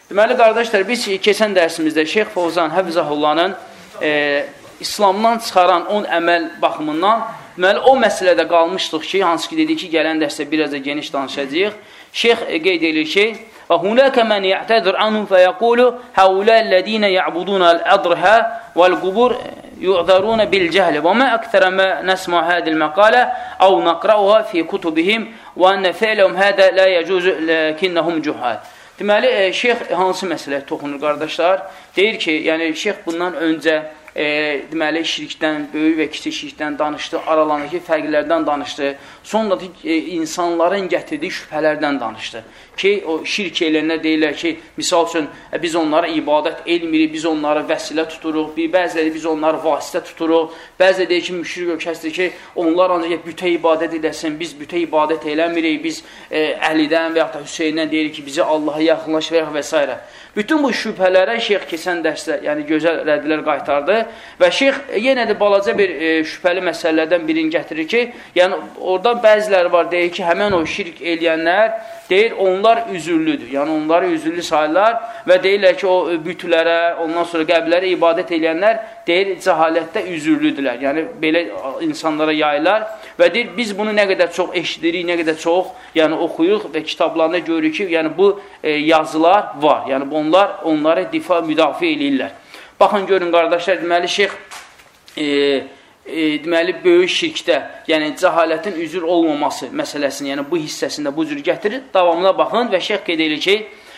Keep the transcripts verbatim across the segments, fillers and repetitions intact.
Deməli, qardaşlar, biz keçən dərsimizdə Şeyx Fovzan Həfizahullahın e, İslamdan çıxaran on əməl baxımından, deməli, o məsələdə qalmışdıq ki, hansı ki, dedik ki, gələn dərsdə biraz da geniş danışacağıq. Şeyx e, qeyd edir ki, وَهُنَاكَ مَنْ يَعْتَذِرْ عَنْهُمْ فَيَقُولُ هَوْلَا الَّذ۪ينَ يَعْبُدُونَ الْأَضْرِهَا وَالْقُبُورِ يُعْذَرُونَ بِالْجَهْلِ وَمَا أَكْثَرَ مَا نَسْمَعُ هَذِهِ الْمَقَالَةِ أَوْ نَقْرَأُهَا فِي كُتُبِهِمْ وَأَنَّ فِعْلَهُمْ هَذَا لَا يَجُوزُ لَكِنَّهُمْ جُهَّالٌ. Deməli, e, şeyx hansı məsələyə toxunur, qardaşlar? Deyir ki, yəni şeyx bundan öncə e, deməli, şirkdən, böyük və kiçik şirkdən danışdı, aralarındakı fərqlərdən danışdı, sonra da e, insanların gətirdiyi şübhələrdən danışdı. Ki, o şirk eləyənlər deyirlər ki, misal üçün, e, biz onlara ibadət elmirik, biz onları vəsilə tuturuq, bir bəziləri biz onları vasitə tuturuq, bəziləri deyir ki, müşrik ölkəsidir ki, onlar ancaq bütə ibadət edəsin, biz bütə ibadət eləmirik, biz e, Əlidən və yaxud da Hüseyndən deyirik ki, bizi Allaha yaxınlaşırıq və s. Bütün bu şübhələrə şeyx keçən dərsdə, yəni gözəl rəddlər qaytardı və şeyx yenə də balaca bir e, şübhəli məsələlərdən birini gətirir ki, yəni oradan bəziləri var, deyir ki, həmən o şirk eləyənlər, deyir, onlar üzürlüdür, yəni onları üzürlü sayırlar və deyirlər ki, o bütlərə, ondan sonra qəbirlərə ibadət eləyənlər, deyir, cəhalətdə üzürlüdürlər, yəni belə insanlara yayırlar və deyir, biz bunu nə qədər çox eşidirik, nə qədər çox yəni oxuyuq və kitablarında görürük ki, yəni bu e, yazılar var, yəni onlar onları difa, müdafiə eləyirlər. Baxın, görün, qardaşlar, deməli, şeyx e, e, deməli, böyük şirkdə, yəni cəhalətin üzür olmaması məsələsini, yəni bu hissəsində bu cür gətirir, davamına baxın və şeyx qeyd edir ki,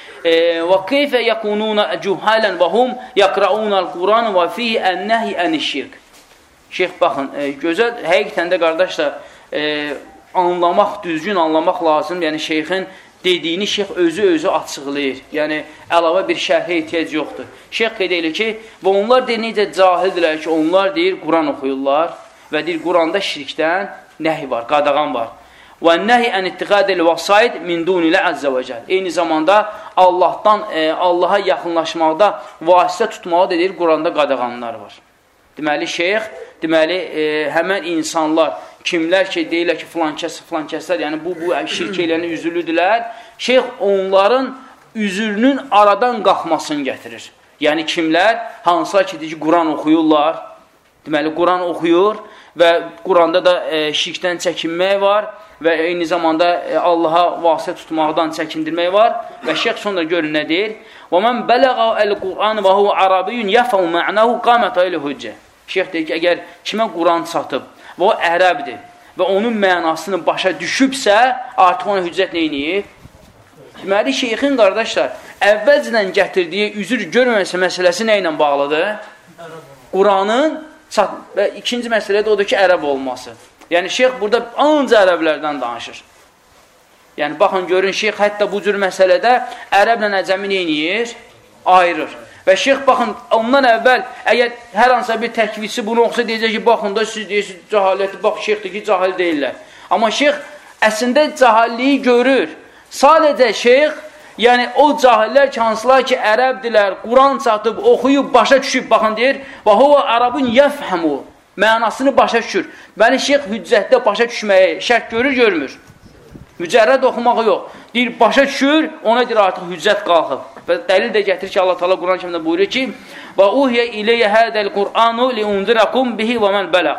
وَكَيْفَ يَكُونُونَ جُهَالًا وَهُمْ يَقْرَؤُونَ الْقُرْآنَ وَفِيهِ النَّهِي عَنِ الشِّرْكِ. Şeyx, baxın, e, gözəl, həqiqətən də qardaşlar, e, anlamaq, düzgün anlamaq lazım, yəni şeyxin dediyini şeyx özü-özü açıqlayır. Yəni, əlavə bir şərhə ehtiyac yoxdur. Şeyx qeyd edir ki, və onlar deyir, necə cahildirlər ki, onlar deyir, Quran oxuyurlar və deyir, Quranda şirkdən nəhi var, qadağan var. Və nəhi ən ittiqadil vəsaid min dunilə əzzə və cəl. Eyni zamanda Allahdan, e, Allaha yaxınlaşmaqda vasitə tutmağı deyir, Quranda qadağanlar var. Deməli, şeyx, deməli, e, həmən insanlar, kimlər ki, deyirlər ki, filan kəs, filan kəslər, yəni bu, bu şirk eləyəni üzürlüdürlər, şeyx onların üzürünün aradan qalxmasını gətirir. Yəni, kimlər, hansılar ki, deyir ki, Quran oxuyurlar, deməli, Quran oxuyur və Quranda da e, şirkdən çəkinmək var və eyni zamanda e, Allaha vasitə tutmaqdan çəkindirmək var və şeyx sonra görün nə deyir? وَمَنْ بَلَغَ الْقُرْآنِ وَهُوَ عَرَبِيٌّ يَفَوْ مَعْنَهُ قَامَتَ إِلَى hüccə. Şeyx deyir ki, əgər kimə Quran çatıb və o ərəbdir və onun mənasını başa düşübsə, artıq ona hüccət neyiniyib? Deməli, şeyxin qardaşlar, əvvəlcədən gətirdiyi üzür görməməsi məsələsi nə ilə bağlıdır? Quranın çat və ikinci məsələ də odur ki, ərəb olması. Yəni, şeyx burada ancaq ərəblərdən danışır. Yəni, baxın, görün, şeyx hətta bu cür məsələdə ərəblə əcəmi neyiniyir? Ayırır. Və şeyx, baxın, ondan əvvəl, əgər hər hansısa bir təkvisi bunu oxusa, deyəcək ki, baxın da siz deyirsiniz, cəhaləti, bax, şeyxdir ki, cahil deyirlər. Amma şeyx əslində cahilliyi görür. Sadəcə şeyx, yəni o cahillər ki, hansılar ki, ərəbdilər, Quran çatıb, oxuyub, başa düşüb, baxın, deyir, və huvə ərabun yəfhəmu, mənasını başa düşür. Bəli, şeyx hüccətdə başa düşməyi şərt görür, görmür. Mücərrəd oxumağı yox. Deyir, başa düşür, ona deyir, artıq hüccət qalxıb. Və dəlil də gətirir ki, Allah Teala Quran kəmdə buyurur ki, və uhiyə iləyyə hədəl Qur'anu li unzirakum bihi və mən bələq.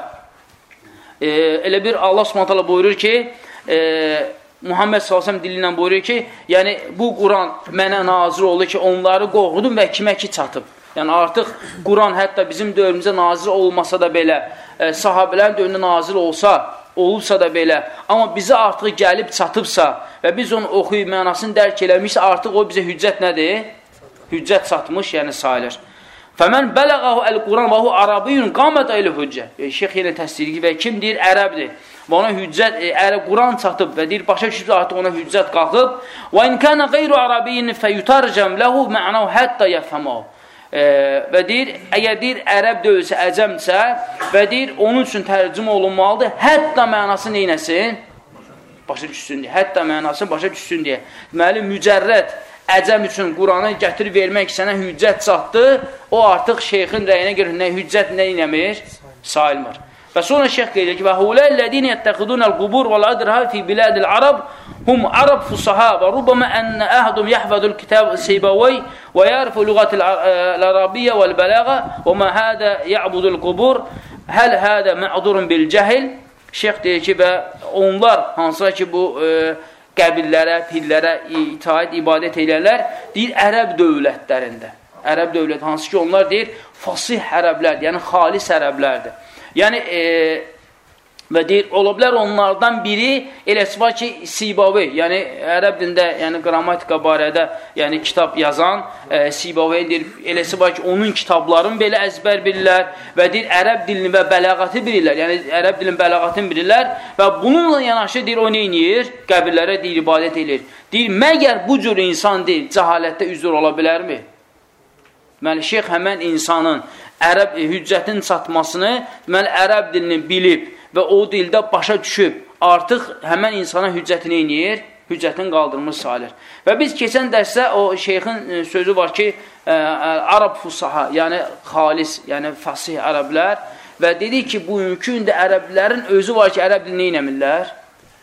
E, elə bir Allah Subhanahu taala buyurur ki, e, Muhammed sallallahu əleyhi və səlləm dili ilə buyurur ki, yəni bu Quran mənə nazir oldu ki, onları qorxudum və kimə ki çatıb. Yəni artıq Quran hətta bizim dövrümüzə nazir olmasa da belə, e, sahabələrin dövründə nazir olsa, olubsa da belə, amma bizə artıq gəlib çatıbsa və biz onu oxuyub mənasını dərk eləmişsə, artıq o bizə hüccət nədir? Hüccət çatmış, yəni sayılır. Fəmən bələğəhu əl-Quran və hu arabiyyun qamət əylə hüccə. Şeyx yenə təsdiqi və kim deyir? Ərəbdir. Və ona hüccət, e, Quran çatıb və deyir, başa düşübsə artıq ona hüccət qalxıb. Və in kənə qeyru arabiyyin fəyutarcəm ləhu mə'nahu hətta yəfhəməhu. E, və deyir, əgər deyir, ərəb deyilsə, əcəmsə və deyir, onun üçün tərcümə olunmalıdır, hətta mənası neynəsin? Başa düşsün deyə, hətta mənasını başa düşsün deyə. Deməli, mücərrəd əcəm üçün Quranı gətirib vermək sənə hüccət çatdı, o artıq şeyxin rəyinə görə nə hüccət nə inəmir? Sayılmır. Və sonra şeyh qeyd edir ki, və huləllədin yəttəxidunəl qubur və l-adrha fi bilədil arab hum arab fusaha və rubama ənə əhədum yəhvədul kitab seybavəy və yərfu lüqatil ərabiyyə vəl-bələğə və mə hədə yəbudul qubur həl hədə mə'durun bil cəhil. Şeyh deyir ki, və onlar hansılar ki, bu e, qəbillərə, pirlərə itaət, ibadət edirlər, deyir, ərəb dövlətlərində. Ərəb dövləti, hansı ki, onlar deyir, fasih ərəblərdir, yəni xalis ərəblərdir. Yəni, e, və deyir, ola bilər onlardan biri eləsi var ki, Sibavi, yəni ərəb dilində, yəni qrammatika barədə, yəni kitab yazan e, Sibavi deyir, eləsi var ki, onun kitablarını belə əzbər bilirlər və deyir, ərəb dilini və bələğatı bilirlər, yəni ərəb dilinin bələğatını bilirlər və bununla yanaşı deyir, o neyniyir? Qəbirlərə deyir, ibadət edir. Deyir, məgər bu cür insan deyil, cəhalətdə üzr ola bilərmi? Deməli, şeyx həmən insanın ərəb hüccətin çatmasını, deməli, ərəb dilini bilib və o dildə başa düşüb, artıq həmən insana hüccətini inir, hüccətin qaldırmış sayılır. Və biz keçən dərsdə o şeyxin sözü var ki, ə, Arab fusaha, yəni xalis, yəni fasih ərəblər və dedik ki, bugünkü gündə ərəblərin özü var ki, ərəb dilini neynəmirlər?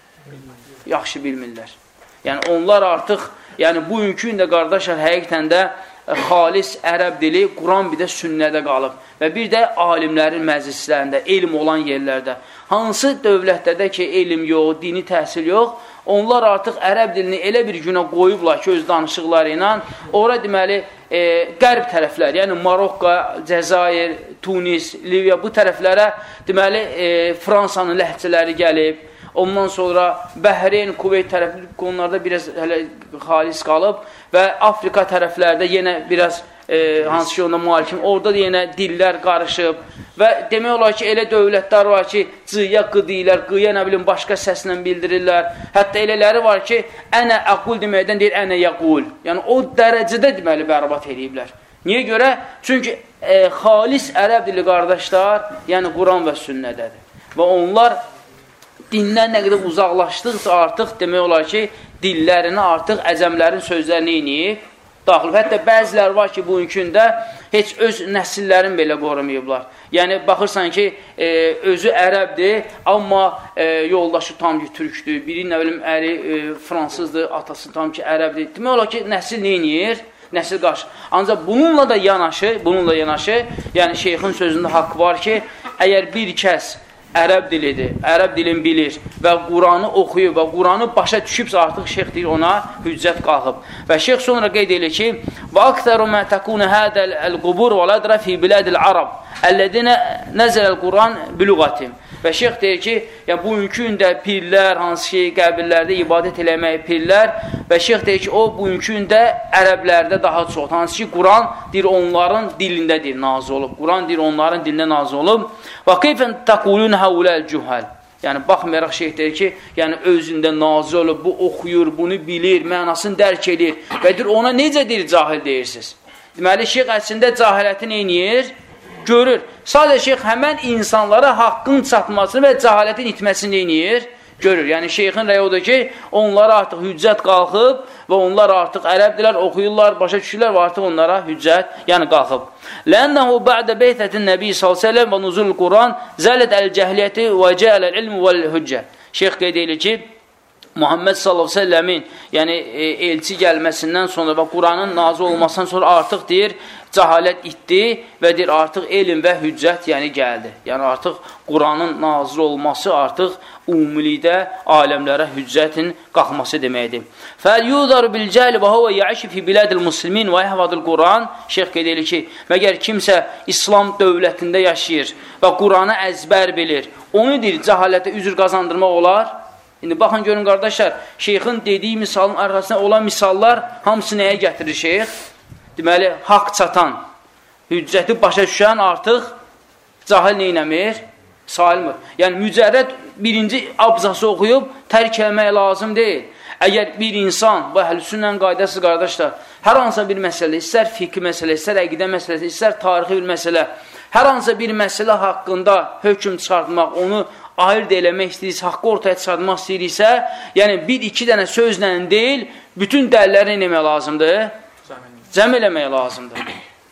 Yaxşı bilmirlər. Yəni, onlar artıq, yəni bugünkü gündə qardaşlar həqiqətən də xalis ərəb dili Quran bir də sünnədə qalıb və bir də alimlərin məclislərində, elm olan yerlərdə. Hansı dövlətlərdə ki, elm yox, dini təhsil yox, onlar artıq ərəb dilini elə bir günə qoyublar ki, öz danışıqları ilə, ora deməli, e, qərb tərəflər, yəni Marokko, Cəzair, Tunis, Liviya, bu tərəflərə deməli, e, Fransanın ləhcələri gəlib. Ondan sonra Bəhreyn, Kuveyt tərəfi onlarda biraz hələ xalis qalıb və Afrika tərəflərdə yenə biraz e, hansı ki, onda mühalikim, orada da yenə dillər qarışıb və demək olar ki, elə dövlətlər var ki, cıya qı deyirlər, qıya nə bilim, başqa səslə bildirirlər. Hətta elələri var ki, ənə əqul deməkdən deyir, ənə yəqul. Yəni, o dərəcədə deməli, bərabat eləyiblər. Niyə görə? Çünki e, xalis ərəb dili qardaşlar, yəni Quran və sünnədədir. Və onlar dindən nə qədər uzaqlaşdıqca artıq demək olar ki, dillərini artıq əcəmlərin sözlərini iniyib, daxil. Hətta bəzilər var ki, bugünkündə heç öz nəsillərini belə qorumayıblar. Yəni, baxırsan ki, e, özü ərəbdir, amma e, yoldaşı tam ki, türkdür, biri nə bilim, əri e, fransızdır, atası tam ki, ərəbdir. Demək olar ki, nəsil nə iniyir? Nəsil qarşı. Ancaq bununla da yanaşı, bununla yanaşı, yəni şeyxin sözündə haqq var ki, əgər bir kəs ərəb dilidir, ərəb dilini bilir və Quranı oxuyub və Quranı başa düşübsə artıq şeyx deyir, ona hüccət qalxıb. Və şeyx sonra qeyd edir ki, və əktəru mə təkunu hədəl əl-qubur və lədrə fi bilədil arab əllədinə nəzələl Quran bilüqatim. Və şeyx deyir ki, yəni bugünkü gündə pirlər, hansı ki, qəbirlərdə ibadət eləmək pirlər və şeyx deyir ki, o bugünkü gündə ərəblərdə daha çox, hansı ki, Quran deyir, onların dilindədir, nazı olub. Quran deyir, onların dilində nazı olub. Və keyfən təqulun həuləl cühəl. Yəni, baxmayaraq şeyh deyir ki, yəni özündə nazı olub, bu oxuyur, bunu bilir, mənasını dərk edir və deyir, ona necə deyir, cahil deyirsiniz? Deməli, şeyh əslində cahiləti neyniyir? Görür. Sadəcə şeyx həmən insanlara haqqın çatmasını və cəhalətin itməsini neyniyir? Görür. Yəni şeyxin rəyi odur ki, onlara artıq hüccət qalxıb və onlar artıq ərəbdilər, oxuyurlar, başa düşürlər və artıq onlara hüccət yəni qalxıb. Lənnəhu bə'də beytətin nəbi sallallahu əleyhi və səlləm və nuzul Quran zələt əl-cəhliyyəti və cə'ələl ilm vəl-hüccə. Şeyx qeyd edir ki, Muhammed sallallahu əleyhi və səlləmin yəni e, elçi gəlməsindən sonra və Quranın nazil olmasından sonra artıq deyir, cəhalət itdi və deyir, artıq elm və hüccət yəni gəldi. Yəni artıq Quranın nazil olması artıq umumilikdə aləmlərə hüccətin qalxması deməkdir. Fəl-yudaru bil-cəli və huvə yəişi fi bilədil muslimin və yəhvadil Quran. Şeyx qeyd edir ki, məgər kimsə İslam dövlətində yaşayır və Quranı əzbər bilir, onu deyir, cəhalətə üzr qazandırmaq olar. İndi baxın görün qardaşlar, şeyxin dediyi misalın arasında olan misallar hamısı nəyə gətirir şeyx? Deməli, haqq çatan, hüccəti başa düşən artıq cahil neynəmir? Sayılmır. Yəni, mücərrəd birinci abzası oxuyub tərk eləmək lazım deyil. Əgər bir insan, bu əhl-sünnənin qaydası qardaşlar, hər hansısa bir məsələ, istər fiqh məsələ, istər əqidə məsələsi, istər tarixi bir məsələ, hər hansısa bir məsələ haqqında hökm çıxartmaq, onu ayırt eləmək istəyirsə, haqqı ortaya çıxartmaq istəyirsə, yəni bir, iki dənə sözlə deyil, bütün dəlilləri eləmək lazımdır? Cəm eləmək lazımdır.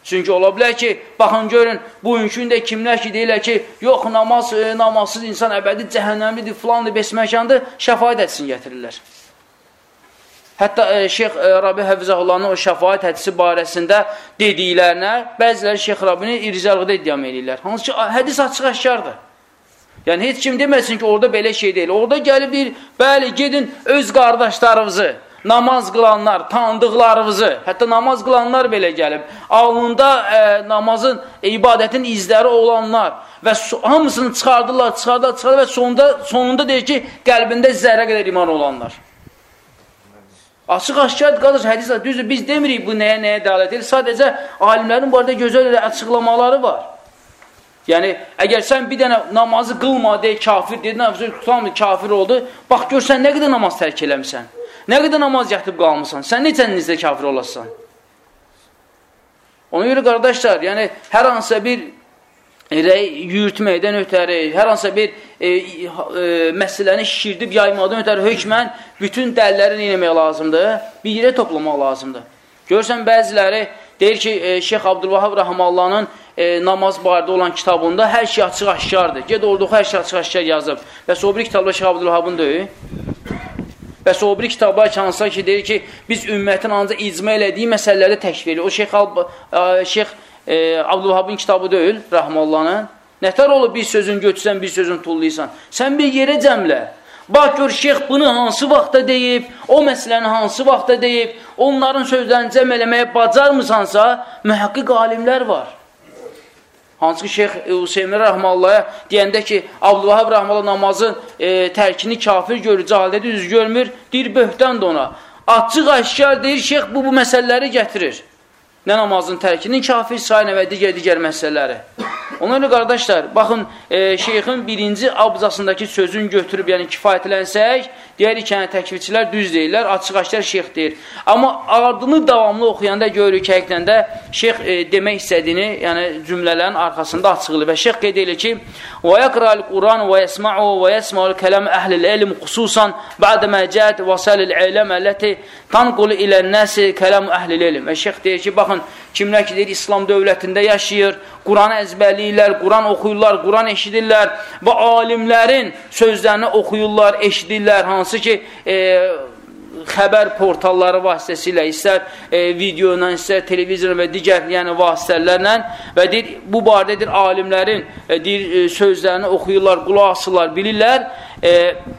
Çünki ola bilər ki, baxın, görün, bugünkü də kimlər ki, deyirlər ki, yox, namaz, e, namazsız insan əbədi cəhənnəmlidir, filandır, besməkandır, şəfaət hədisini gətirirlər. Hətta e, Şeyx e, Rabi Həfizahullahın o şəfaət hədisi barəsində dediklərinə bəziləri Şeyx Rabini irzəlıqda iddiam edirlər. Hansı ki, hədis açıq-aşkardır. Yəni, heç kim deməsin ki, orada belə şey deyil. Orada gəlib deyir, bəli, gedin öz qardaşlarınızı, namaz qılanlar, tanıdıqlarınızı, hətta namaz qılanlar belə gəlib, alnında e, namazın, e, ibadətin izləri olanlar və so hamısını çıxardırlar, çıxardırlar, çıxardırlar və sonunda, sonunda deyir ki, qəlbində zərrə qədər iman olanlar. Açıq-aşkar qardaş, hədis düzdür, biz demirik bu nəyə nəyə dəlalət edir. Sadəcə alimlərin bu arada gözəl açıqlamaları var. Yəni, əgər sən bir dənə namazı qılma deyə kafir dedin, tutamır, kafir oldu, bax gör sən nə qədər namaz tərk eləmişsən, nə qədər namaz yatıb qalmışsan, sən necəninizdə kafir olasın? Ona görə qardaşlar, yəni hər hansısa bir rəy yürütməkdən ötəri, hər hansısa bir e, e, məsələni şişirdib yaymadan ötəri hökmən bütün dəlləri eləmək lazımdır, bir yerə toplamaq lazımdır. Görürsən, bəziləri deyir ki, e, Şeyx Abdülvahab Rəhmallahın e, namaz barədə olan kitabında hər şey açıq-aşkardır. Ged orada oxu, hər şey açıq-aşkar yazıb. Bəs o bir kitabda Şeyx Abdülvahabın deyil. Bəs o bir kitablar hansısa ki, deyir ki, biz ümmətin ancaq icma elədiyi məsələləri təkfir edir. O Şeyx Şeyx E, Abdülvahabın kitabı deyil, Rəhmallahın. Nətər olur bir sözün götürsən, bir sözün tullaysan. Sən bir yerə cəmlə. Bax, gör, şeyx bunu hansı vaxtda deyib, o məsələni hansı vaxtda deyib, onların sözlərini cəm eləməyə bacarmısansa, mühəqqiq alimlər var. Hansı ki, Şeyx Hüseymin Rəhmallah'a deyəndə ki, Abdülvahab Rəhmallah namazın e, tərkini kafir görür, cahildə düz görmür, deyir, böhtən də ona. Açıq aşkar deyir, şeyx bu, bu məsələləri gətirir. Nə namazın tərkinin kafir sayına və digər-digər məsələləri. Ona görə qardaşlar, baxın, e, şeyxin birinci abzasındakı sözün götürüb, yəni kifayətlənsək, deyərik ki, yəni, təkvirçilər düz deyirlər, açıq-aşkar şeyx deyir. Amma ardını davamlı oxuyanda görürük ki, həqiqətən də şeyx e, demək istədiyini, yəni cümlələrin arxasında açıqlı və şeyx qeyd edir ki, وَيَقْرَى الْقُرْآنُ وَيَسْمَعُ وَيَسْمَعُ الْكَلَامِ أَهْلِ الْعِلْمِ خُصُوصًا بَعْدَ مَا جَاءَتْ وَسَائِلُ الْعِلْمِ الَّتِي تَنْقُلُ إِلَى النَّاسِ كَلَامُ أَهْلِ الْعِلْمِ. Və şeyx deyir ki, baxın, kimlər ki, deyir, İslam dövlətində yaşayır, Quranı əzbərləyirlər, Quran oxuyurlar, Quran eşidirlər və alimlərin sözlərini oxuyurlar, eşidirlər, hansı ki, e, xəbər portalları vasitəsilə, istər e, videoyla, istər televizor və digər yəni, vasitələrlə və deyir, bu barədə deyir, alimlərin e, deyir, e, sözlərini oxuyurlar, qulaq asırlar, bilirlər e,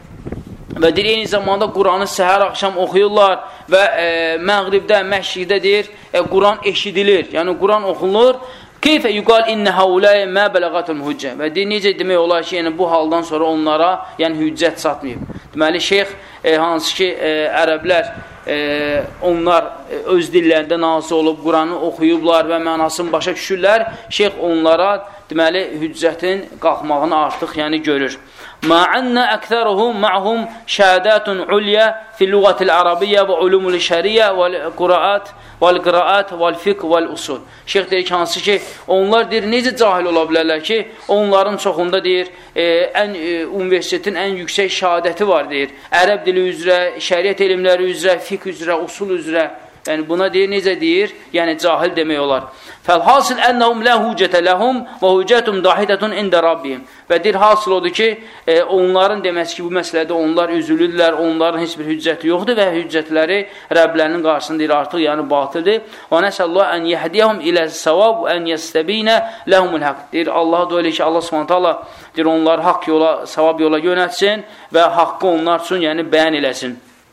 və deyir, eyni zamanda Quranı səhər axşam oxuyurlar və e, məğribdə, məşriqdə deyir, e, Quran eşidilir, yəni Quran oxunur. Keyfə yuqal innə haulaya mə bələqatul hüccə. Və deyir, necə demək olar ki, yəni bu haldan sonra onlara yəni hüccət çatmayıb. Deməli, şeyx e, hansı ki, e, ərəblər e, onlar e, öz dillərində nazil olub, Quranı oxuyublar və mənasını başa düşürlər. Şeyx onlara deməli, hüccətin qalxmağını artıq yəni görür. مع أن أكثرهم معهم شهادات عليا في اللغة العربية وعلوم الشريعة والقراءات والقراءات والfiqh والusul. Şeyx deyir ki, hansı ki, onlar deyir, necə cahil ola bilərlər ki, onların çoxunda deyir, e, ən, e, universitetin ən yüksək şəhadəti var deyir. Ərəb dili üzrə, şəriət elmləri üzrə, fiqh üzrə, usul üzrə. Yəni buna deyir, necə deyir? Yəni cahil demək olar. Fəlhasıl ennəhum lə hüccətə ləhum və hüccətum dahidətun ində Rabbihim. Və deyir, hasıl odur ki, e, onların deməsi ki, bu məsələdə onlar üzülürlər, onların heç bir hüccəti yoxdur və hüccətləri Rəblərinin qarşısında deyir, artıq yəni batıldır. Və nəsəllah ən yəhdiyəhum ilə səvab və ən yəstəbinə ləhumul haqq. Deyir, Allah da öyle ki, Allah subhanət hala deyir, onları haqq yola, savab yola yönətsin və haqqı onlar üçün yəni bəyan eləsin.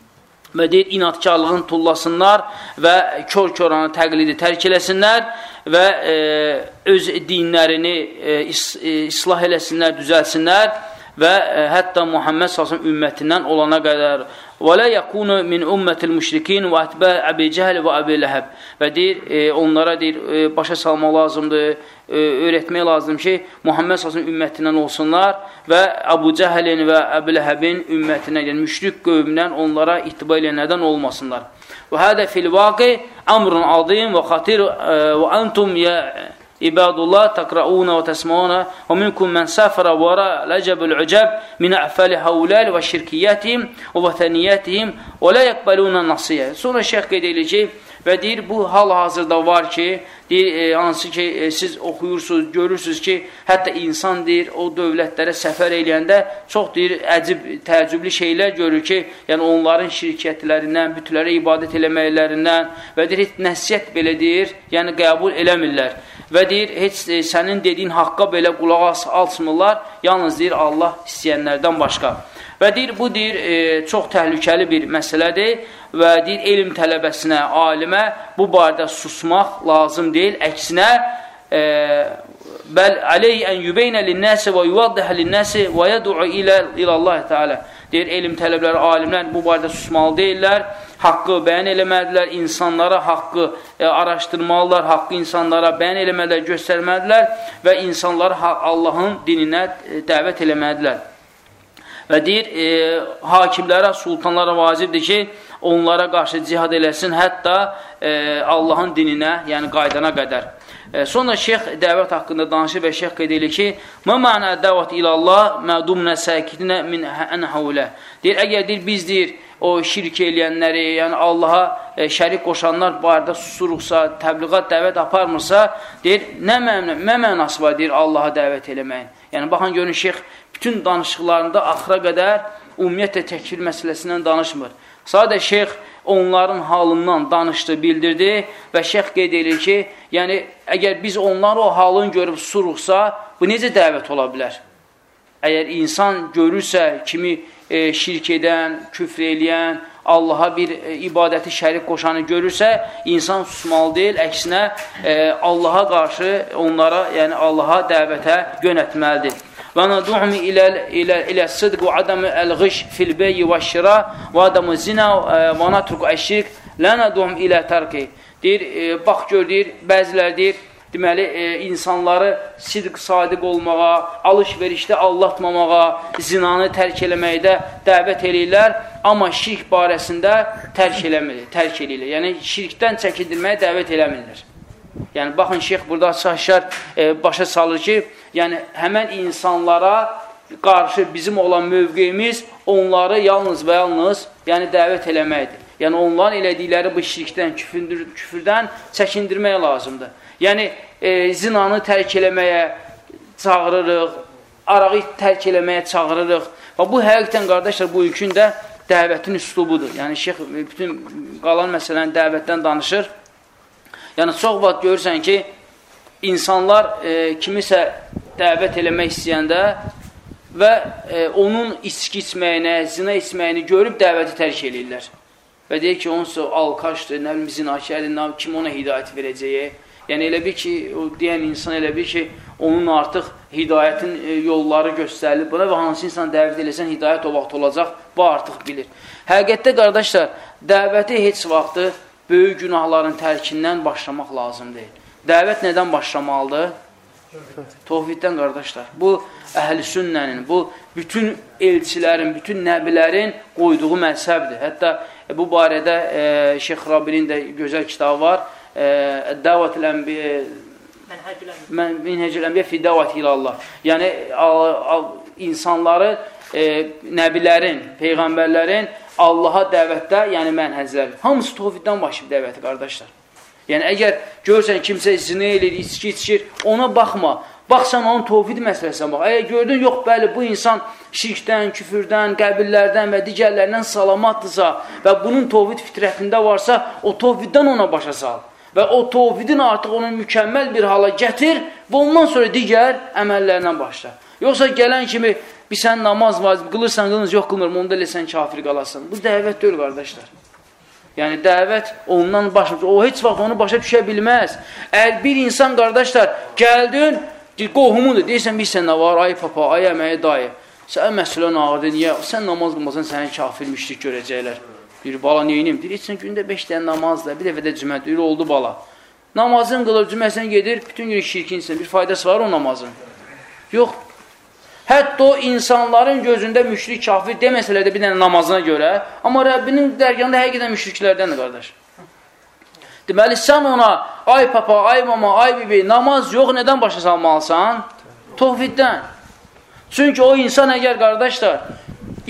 Və deyir, inatkarlığın tullasınlar və kör-köranı təqlidi tərk eləsinlər və e, öz dinlərini e, is, e, islah eləsinlər, düzəlsinlər və e, hətta Muhammed sallallahu əleyhi və səlləm ümmətindən olana qədər və la yakunu min ummetil müşrikin və atba Əbi Cəhl və Əbi Ləhəb. Və deyir, e, onlara deyir, e, başa salmaq lazımdır, e, öyrətmək lazımdır ki, Muhammed sallallahu əleyhi və səlləm ümmətindən olsunlar və Əbu Cəhlin və Əbi Ləhəbin ümmətindən, yəni müşrik qövmündən onlara ittiba eləyənlərdən olmasınlar. Və hədə fil vaqi əmrun azim və xatir və antum ya İbadullah takrauna və təsmauna və minkum mən səfərə vəra ləcəbül ucəb min əfəli havləl və şirkiyyətihim və vətəniyyətihim və lə yəqbəluna nasiyyə. Sonra şeyx qeyd edir ki, Və deyir, bu hal-hazırda var ki, deyir, e, hansı ki, e, siz oxuyursunuz, görürsünüz ki, hətta insan deyir, o dövlətlərə səfər eləyəndə çox deyir, əcib, təəccüblü şeylər görür ki, yəni onların şirkətlərindən, bütlərə ibadət eləməklərindən və deyir, heç nəsiyyət belə deyir, yəni qəbul eləmirlər. Və deyir, heç e, sənin dediyin haqqa belə qulaq alsmırlar, yalnız deyir, Allah istəyənlərdən başqa. Və deyir, bu deyir, e, çox təhlükəli bir məsələdir və deyir, elm tələbəsinə, alimə bu barədə susmaq lazım deyil. Əksinə, e, bəl aleyh ən yübeynə linnəsi və yuvaddiha linnəsi və yəd'u ilə iləllahi teala. Deyir, elm tələbələri, alimlər bu barədə susmalı deyirlər, haqqı bəyan eləməlidirlər, insanlara haqqı e, araşdırmalılar, haqqı insanlara bəyan eləməlidirlər, göstərməlidirlər və insanları Allahın dininə e, dəvət eləməlidirlər. Və deyir, e, hakimlərə, sultanlara vacibdir ki, onlara qarşı cihad eləsin, hətta e, Allahın dininə, yəni qaydana qədər. E, sonra şeyx dəvət haqqında danışır və şeyx qeyd edir ki, mə mənə dəvət ilallah mədumnə səkitinə min ənhəulə. Deyir, əgər deyir, biz deyir, o şirk eləyənləri, yəni Allaha e, şərik qoşanlar barədə susuruqsa, təbliğat dəvət aparmırsa, deyir, nə, məna, nə mənası var, deyir, Allaha dəvət eləməyin. Yəni, baxın, görün, şeyx bütün danışıqlarında axıra qədər ümumiyyətlə təkfir məsələsindən danışmır. Sadə şeyx onların halından danışdı, bildirdi və şeyx qeyd edir ki, yəni, əgər biz onları o halını görüb suruqsa, bu necə dəvət ola bilər? Əgər insan görürsə, kimi e, şirk edən, küfr eləyən, Allaha bir e, ibadəti şərik qoşanı görürsə, insan susmalı deyil, əksinə e, Allaha qarşı onlara, yəni Allaha dəvətə yönətməlidir. Və nədu'um ilə ilə ilə sidq və adam el-ghiş fil bey və şira və adam zina və natruk əşrik la nədu'um ilə tərki. Deyir, e, bax gör deyir, bəzilər deyir, deməli e, insanları sidq sadiq olmağa, alış-verişdə aldatmamağa, zinanı tərk eləməkdə dəvət eləyirlər, amma şirk barəsində tərk eləmir, tərk eləyirlər. Yəni şirkdən çəkindirməyə dəvət eləmirlər. Yəni, baxın, şeyx burada açıq-aşkar e, başa salır ki, yəni, həmən insanlara qarşı bizim olan mövqeyimiz onları yalnız və yalnız yəni, dəvət eləməkdir. Yəni, onların elədikləri bu şirkdən, küfür, küfürdən çəkindirmək lazımdır. Yəni, e, zinanı tərk eləməyə çağırırıq, arağı tərk eləməyə çağırırıq. Və bu, həqiqətən, qardaşlar, bu ülkün də dəvətin üslubudur. Yəni, şeyx bütün qalan məsələni dəvətdən danışır. Yəni, çox vaxt görürsən ki, insanlar e, kimisə dəvət eləmək istəyəndə və e, onun içki içməyinə, zina içməyini görüb dəvəti tərk eləyirlər. Və deyir ki, onsa alqaşdır, nə bilim, zinakərdir, kim ona hidayət verəcəyi. Yəni, elə bir ki, o deyən insan elə bir ki, onun artıq hidayətin e, yolları göstərilir buna və hansı insan dəvət eləsən, hidayət o vaxt olacaq, bu artıq bilir. Həqiqətdə, qardaşlar, dəvəti heç vaxtı böyük günahların tərkindən başlamaq lazım deyil. Dəvət nədən başlamalıdır? Tovhiddən, qardaşlar. Bu, əhl-i sünnənin, bu, bütün elçilərin, bütün nəbilərin qoyduğu məzhəbdir. Hətta e, bu barədə e, Şeyx Rabinin də gözəl kitabı var. Dəvət-ül ənbiyə Minhəcül ənbiyə fi dəvət ilallah. Yəni, insanları, e, nəbilərin, peyğəmbərlərin Allaha dəvətdə, yəni mənhəzlər. Hamısı tovhiddən başlayıb dəvəti, qardaşlar. Yəni, əgər görsən kimsə zina edir, içki içir, ona baxma. Baxsan onun tovhid məsələsinə bax. Əgər gördün, yox, bəli, bu insan şirkdən, küfürdən, qəbirlərdən və digərlərindən salamatdırsa və bunun tovhid fitrətində varsa, o tovhiddən ona başa sal. Və o tovhidin artıq onun mükəmməl bir hala gətir və ondan sonra digər əməllərindən başla. Yoxsa gələn kimi bir sən namaz vacib, qılırsan, qılınız, yox qılmırım, onda elə sən kafir qalarsan. Bu dəvət deyil, qardaşlar. Yəni, dəvət ondan başa, o heç vaxt onu başa düşə bilməz. Əgər bir insan, qardaşlar, gəldin, qohumudur, deyirsən, bir sən nə var, ay papa, ay əməyi dayı, sən məsələn ağırdır, niyə, sən namaz qılmasan, səni kafir müşrik görəcəklər. Deyir, bala, neyinim? Deyir, heç sən gündə beş dənə namazdır, bir dəfə də cümə, deyir, oldu bala. Namazın qılır, cüməsən gedir, bütün gün şirkinsən, bir faydası var o namazın. Yox. Hətta o insanların gözündə müşrik kafir deməsələr də bir dənə namazına görə, amma Rəbbinin dərgahında həqiqətən müşriklərdəndir, qardaş. Deməli, sən ona, ay papa, ay mama, ay bibi, namaz yox, nədən başa salmalısan? Tovhiddən. Çünki o insan əgər, qardaşlar,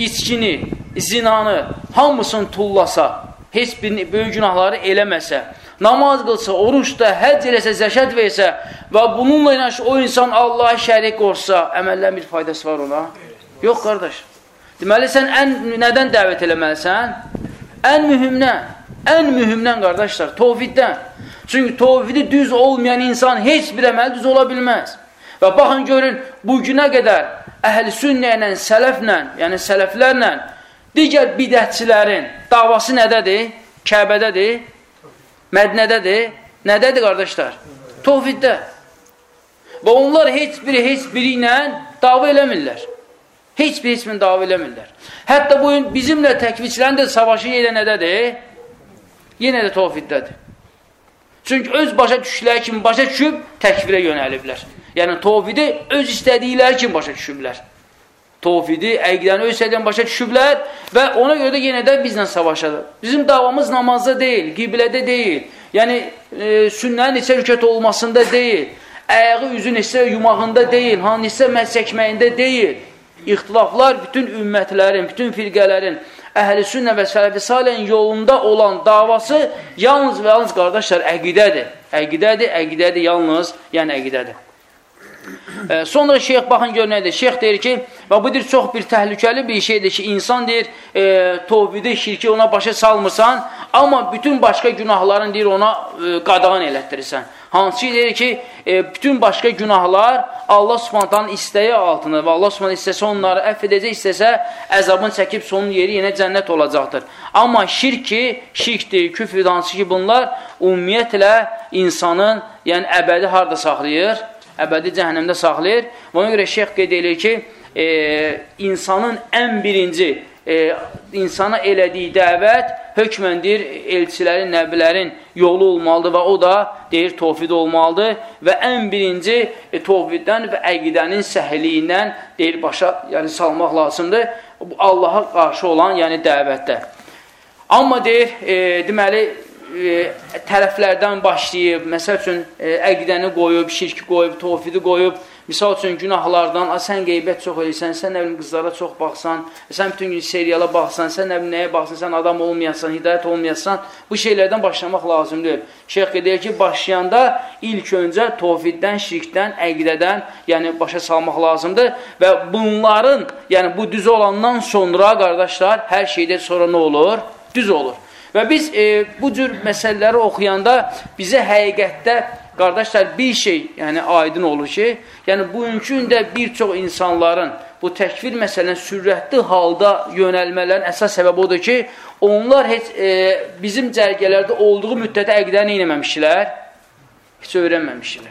içkini, zinanı, hamısını tullasa, heç bir böyük günahları eləməsə, namaz qılsa, oruçda, həcc eləsə, zəkat versə və bununla yanaşı o insan Allaha şərik qorsa, əməllərin bir faydası var ona? Yox, qardaş. Deməli, sən ən, nədən dəvət eləməlisən? Ən mühümdən, ən mühümdən, qardaşlar, tovhiddən. Çünki tovhidi düz olmayan insan heç bir əməl düz ola bilməz. Və baxın, görün, bu günə qədər əhl-i sünnə ilə, sələflə, yəni sələflərlə, digər bidətçilərin davası nədədir? Kəbədədir, Mədnədədir. Nədədir, qardaşlar? Tovhiddə. Və onlar heç biri, heç biri ilə dava eləmirlər. Heç bir ismini dava eləmirlər. Hətta bu gün bizimlə təkvirçilərin də savaşı yenə nədədir? Yenə də tovhiddədir. Çünki öz başa düşdükləri kimi başa düşüb təkvirə yönəliblər. Yəni tovhidi öz istədikləri kimi başa düşüblər. Tovhidi, əqidəni öz istədiklərini başa düşüblər və ona görə də yenə də bizlə savaşadır. Bizim davamız namazda deyil, qiblədə deyil. Yəni e, sünnənin neçə rükət olmasında deyil. Əyağı üzün neçə yumağında deyil, han neçə məhz çəkməyində deyil. İxtilaflar bütün ümmətlərin, bütün firqələrin, əhl-i sünnə və sələf-i salihin yolunda olan davası yalnız və yalnız, qardaşlar, əqidədir. Əqidədir, əqidədir, yalnız, yəni əqidədir. E, sonra şeyx, baxın gör nədir? Şeyx deyir ki, və bu deyir, çox bir təhlükəli bir şeydir ki, insan deyir, e, tovhidi, şirki ona başa salmırsan, amma bütün başqa günahların deyir, ona e, qadağan elətdirirsən. Hansı ki, deyir ki, e, bütün başqa günahlar Allah Subhanahu istəyi altında və Allah Subhanahu istəsə onları əff edəcək, istəsə əzabını çəkib sonun yeri yenə cənnət olacaqdır. Amma şirk ki, şirkdir, küfür, hansı ki, bunlar ümumiyyətlə insanın, yəni əbədi harada saxlayır? Əbədi cəhənnəmdə saxlayır. Ona görə şeyx qeyd edir ki, e, insanın ən birinci e, insana elədiyi dəvət hökməndir, elçilərin, nəbilərin yolu olmalıdır və o da deyir, tovhid olmalıdır və ən birinci e, tovhiddən və əqidənin səhiliyindən deyir, başa yəni, salmaq lazımdır Allaha qarşı olan yəni dəvətdə. Amma deyir, e, deməli, e, tərəflərdən başlayıb, məsəl üçün e, əqidəni qoyub, şirki qoyub, tovhidi qoyub, misal üçün günahlardan, sən qeybət çox eləysən, sən nə bilim qızlara çox baxsan, sən bütün gün seriyala baxsan, sən nə bilim nəyə baxsan, sən adam olmayasan, hidayət olmayasan, bu şeylərdən başlamaq lazımdır. Şeyx deyir ki, başlayanda ilk öncə tovhiddən, şirkdən, əqidədən, yəni başa salmaq lazımdır və bunların, yəni bu düz olandan sonra, qardaşlar, hər şeydə sonra nə olur? Düz olur. Və biz e, bu cür məsələləri oxuyanda bizə həqiqətdə, qardaşlar, bir şey yəni aydın olur ki, yəni bugünkü də bir çox insanların bu təkfir məsələn sürətli halda yönəlmələrin əsas səbəbi odur ki, onlar heç e, bizim cərgələrdə olduğu müddətə əqidəni eləməmişlər, heç öyrənməmişlər.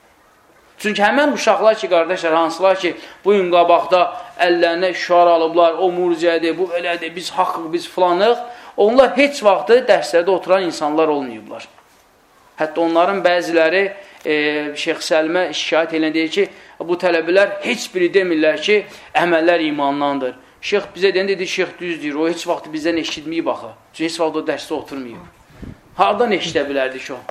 Çünki həmən uşaqlar ki, qardaşlar, hansılar ki, bu gün qabaqda əllərinə şüar alıblar, o murciədir, bu elədir, biz haqqıq, biz filanıq, onlar heç vaxtı dərslərdə oturan insanlar olmayıblar. Hətta onların bəziləri e, Şeyx Səlimə şikayət eləyən deyir ki, bu tələbələr heç biri demirlər ki, əməllər imandandır. Şeyx bizə deyən dedi, Şeyx düz deyir, o heç vaxtı bizdən eşitməyib axı. Çünki heç vaxt o dərsdə oturmayıb. Hardan eşidə bilərdi ki o?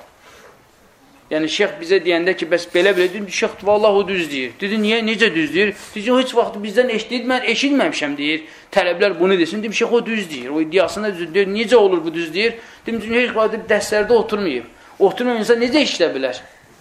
Yəni Şeyx bizə deyəndə ki, bəs belə belə deyir, Şeyx vallahi o düz deyir. Dedi, niyə, necə düz deyir? Dedi, o heç vaxtı bizdən eşitdir, mən eşitməmişəm deyir. Tələblər bunu desin, deyim, Şeyx o düz deyir. O iddiasında düz deyir, necə olur bu düz deyir? Deyim, heç vaxtı dərslərdə oturmayıb. Oturmayan insan necə işlə bilər?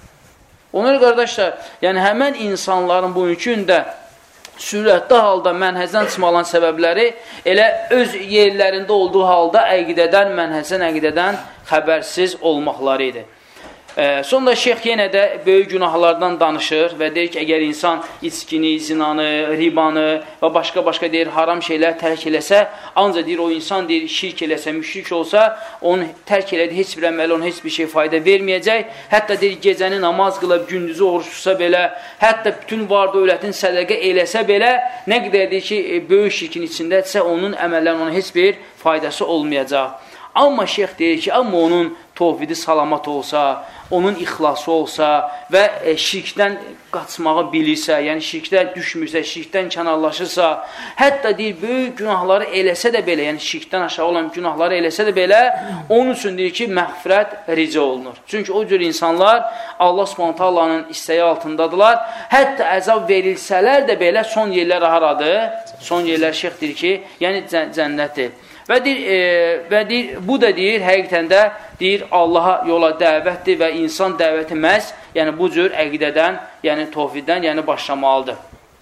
Onlar qardaşlar, yəni həmən insanların bugünkü də sürətli halda mənhəzdən çıxmalan səbəbləri elə öz yerlərində olduğu halda əqidədən, mənhəzdən əqidədən xəbərsiz olmaqları idi. E, sonra şeyx yenə də böyük günahlardan danışır və deyir ki, əgər insan içkini, zinanı, ribanı və başqa-başqa deyir, haram şeylər tərk eləsə, ancaq deyir, o insan deyir, şirk eləsə, müşrik olsa, onun tərk elədiyi heç bir əməli, onun heç bir şey fayda verməyəcək. Hətta deyir, gecəni namaz qılıb, gündüzü oruç tutsa belə, hətta bütün var dövlətin sədəqə eləsə belə, nə qədər deyir ki, böyük şirkin içindədirsə, onun əməllərinin ona heç bir faydası olmayacaq. Amma şeyx deyir ki, amma onun tovhidi salamat olsa, onun ixlası olsa və e, şirkdən qaçmağı bilirsə, yəni şirkdən düşmürsə, şirkdən kənarlaşırsa, hətta deyir, böyük günahları eləsə də belə, yəni şirkdən aşağı olan günahları eləsə də belə, onun üçün deyir ki, məğfirət ricə olunur. Çünki o cür insanlar Allah Subhanahu Taala'nın istəyi altındadılar. Hətta əzab verilsələr də belə son yerlər haradır? Son yerlər şeyx deyir ki, yəni cənnətdir. Və, deyir, e, və deyir, bu da deyir, həqiqətən də deyir, Allaha yola dəvətdir və insan dəvəti məhz, yəni bu cür əqidədən, yəni tovhiddən, yəni başlamalıdır.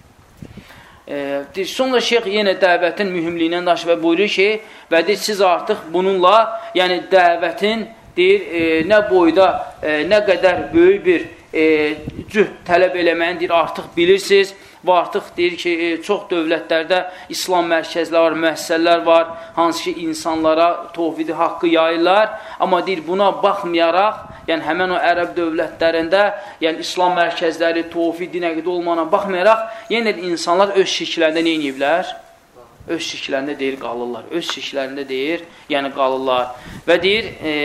E, deyir, sonra şeyx yenə dəvətin mühümliyindən danışır və buyurur ki, və deyir, siz artıq bununla, yəni dəvətin, deyir, e, nə boyda, e, nə qədər böyük bir e, cühd tələb eləməyin, deyir, artıq bilirsiniz. Və artıq deyir ki, e, çox dövlətlərdə İslam mərkəzləri var, müəssisələr var, hansı ki, insanlara tovhidi haqqı yayırlar. Amma deyir, buna baxmayaraq, yəni həmən o ərəb dövlətlərində, yəni İslam mərkəzləri, tovhid, din əqidə olmağına baxmayaraq, yenə insanlar öz şirklərində nə ediblər? Öz şirklərində deyir, qalırlar. Öz şirklərində deyir, yəni qalırlar. Və deyir, e,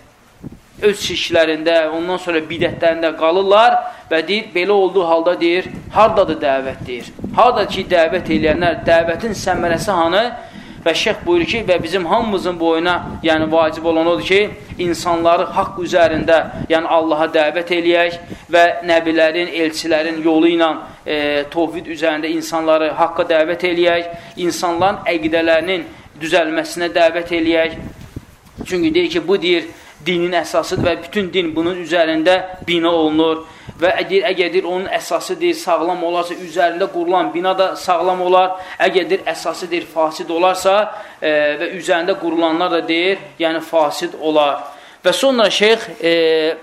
öz şirklərində, ondan sonra bidətlərində qalırlar və deyir, belə olduğu halda deyir, hardadır dəvət deyir. Hardadır ki, dəvət eləyənlər, dəvətin səmərəsi hanı? Və şeyx buyurur ki, və bizim hamımızın boyuna yəni vacib olan odur ki, insanları haqq üzərində, yəni Allaha dəvət eləyək və nəbilərin, elçilərin yolu ilə e, tovhid üzərində insanları haqqa dəvət eləyək, insanların əqidələrinin düzəlməsinə dəvət eləyək. Çünki deyir ki, bu deyir, dinin əsasıdır və bütün din bunun üzərində bina olunur və əgər, əgər deyir, onun əsası deyir, sağlam olarsa, üzərində qurulan bina da sağlam olar, əgər deyir, əsası deyir, fasid olarsa e, və üzərində qurulanlar da deyir, yəni fasid olar. Və sonra şeyx e,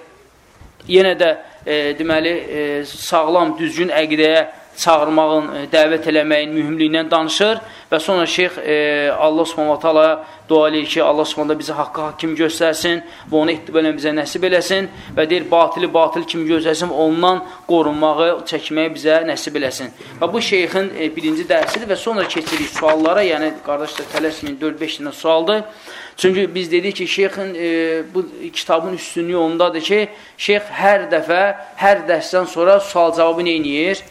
yenə də e, deməli, e, sağlam, düzgün əqidəyə çağırmağın, e, dəvət eləməyin mühümliyindən danışır və sonra şeyx e, Allah Subhanahu taalaya dua eləyir ki, Allah Subhanahu bizi haqqı hakim göstərsin və onu etibələn bizə nəsib eləsin və deyir, batili batil kimi göstərsin, ondan qorunmağı, çəkməyi bizə nəsib eləsin. Və bu şeyxin e, birinci dərsidir və sonra keçirik suallara, yəni qardaşlar tələsməyin dörd beş dənə sualdır. Çünki biz dedik ki, şeyxin e, bu kitabın üstünlüyü ondadır ki, şeyx hər dəfə, hər dərsdən sonra sual cavabı nə edir?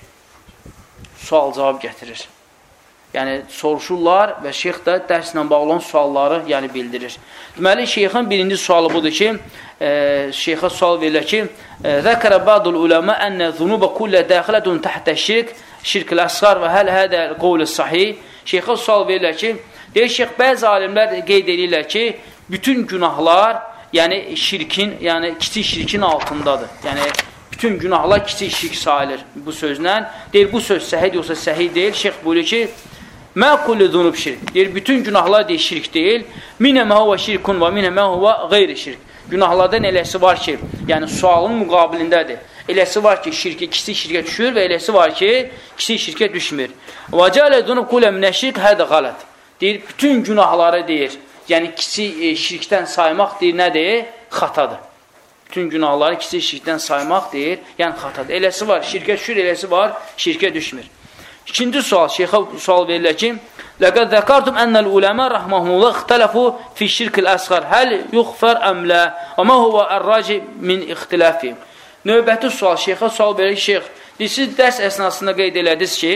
Sual cavab gətirir. Yəni, soruşurlar və şeyx də dərslə bağlı olan sualları yəni, bildirir. Deməli, şeyxin birinci sualı budur ki, e, şeyxə sual verilir ki, Zəkərə ba'dul uləmə ənə zunubə kullə dəxilətun təhtə şirk, şirk-ül əsqar və həl hədə qovlu sahih. Şeyxə sual verilir ki, deyir, şeyx, bəzi alimlər qeyd edirlər ki, bütün günahlar, yəni şirkin, yəni kiçik şirkin altındadır. Yəni, bütün günahlar kiçik şirk sayılır bu sözlə. Deyir, bu söz səhid yoxsa səhid deyil. Şeyx buyuruyor ki, mə kulli zunub şirk. Deyir, bütün günahlar deyir, şirk deyil. Minə mə huvə şirkun və minə mə huvə qeyri şirk. Günahlardan eləsi var ki, yəni sualın müqabilindədir. Eləsi var ki, şirkə, kiçik şirkə düşür və eləsi var ki, kiçik şirkə düşmür. Və cələ zunub kullə minə şirk hədə qalət. Deyir, bütün günahları deyir, yəni kiçik e, şirkdən saymaq deyir, nədir? Xatadır. Bütün günahları kiçik şirkdən saymaq deyir, yəni xatadır. Eləsi var, şirkə düşür, eləsi var, şirkə düşmür. İkinci sual, şeyxə sual verilir ki, Ləqəd zəkartum ənəl uləmə rəhməhumullah ixtələfu fi şirkil əsğar, həl yuxfər əmlə, və mə huvə ərraci min ixtiləfi. Növbəti sual, şeyxə sual verir ki, şeyx, siz dərs əsnasında qeyd elədiniz ki,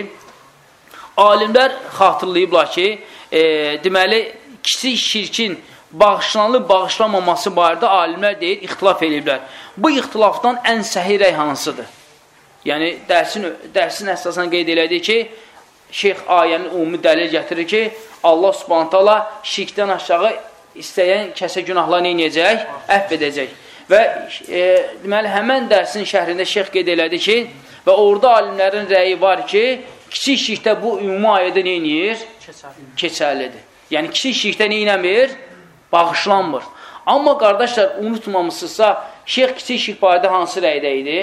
alimlər xatırlayıblar ki, e, deməli, kiçik şirkin bağışlanılıb, bağışlanmaması barədə alimlər deyir, ixtilaf ediblər. Bu ixtilafdan ən səhih rəy hansıdır? Yəni, dərsin, dərsin əsasına qeyd elədik ki, şeyx ayənin ümumi dəlil gətirir ki, Allah subhanət hala şirkdən aşağı istəyən kəsə günahlarını inəyəcək, əhv edəcək. Və e, deməli, həmən dərsin şəhrində şeyx qeyd elədi ki, və orada alimlərin rəyi var ki, kiçik şirkdə bu ümumi ayədə nə inəyir? Keçərlidir. Yəni, kiçik şirkdə nə inəmir? Bağışlanmır. Amma qardaşlar, unutmamışsınızsa, şeyx kiçik şirk barədə hansı rəydə idi?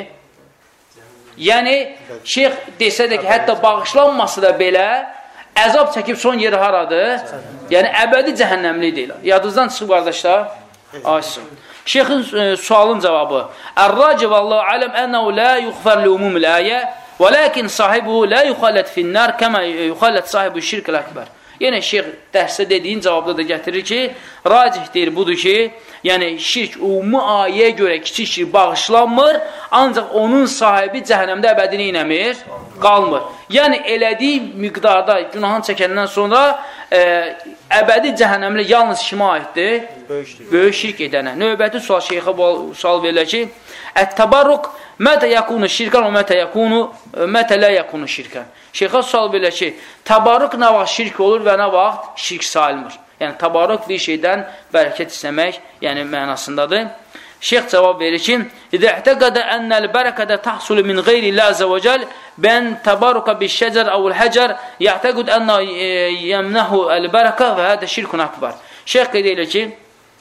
Yəni, şeyx desə də ki, hətta bağışlanması da belə, əzab çəkib son yeri haradır? Yəni, əbədi cəhənnəmli deyil. Yadınızdan çıxıb, qardaşlar? Aysin. Şeyxin e, sualın cavabı. Ər-raci vallahu aləm ənəhu la yuxfər li umumil ayə və lakin sahibuhu la yuxallət finnər kəmə yuxallət sahibu şirkəl əkbər. Yenə şeyx dərsdə dediyin cavabda da gətirir ki, racih deyir budur ki, yəni şirk ümumi ayəyə görə kiçik şirk bağışlanmır, ancaq onun sahibi cəhənnəmdə əbədini inəmir, qalmır. Yəni elədiyi miqdarda günahını çəkəndən sonra e, əbədi cəhənnəmlə yalnız kimə aiddir? Böyük şirk, Böyük şirk edənə. Növbəti sual şeyxə sual verilir ki, ət-təbarruq mətə yakunu şirkən və mətə yakunu mətə lə yakunu şirkən. Şeyxə sual verilir ki, təbarruq nə vaxt şirk olur və nə vaxt şirk sayılmır. Yəni, tabaruk bir şeydən bərəkət istəmək, yəni mənasındadır. Şeyx cavab verir ki, İdə əhtiqədə ənəl bərəkədə tahsulu min qeyri ilə əzə və cəl bən təbaruka bir şəcər əvəl həcər yəhtiqəd ənə yəmnəhu əl-bərəkə və hədə şirkun akbar. Şeyx qeyd edir ki,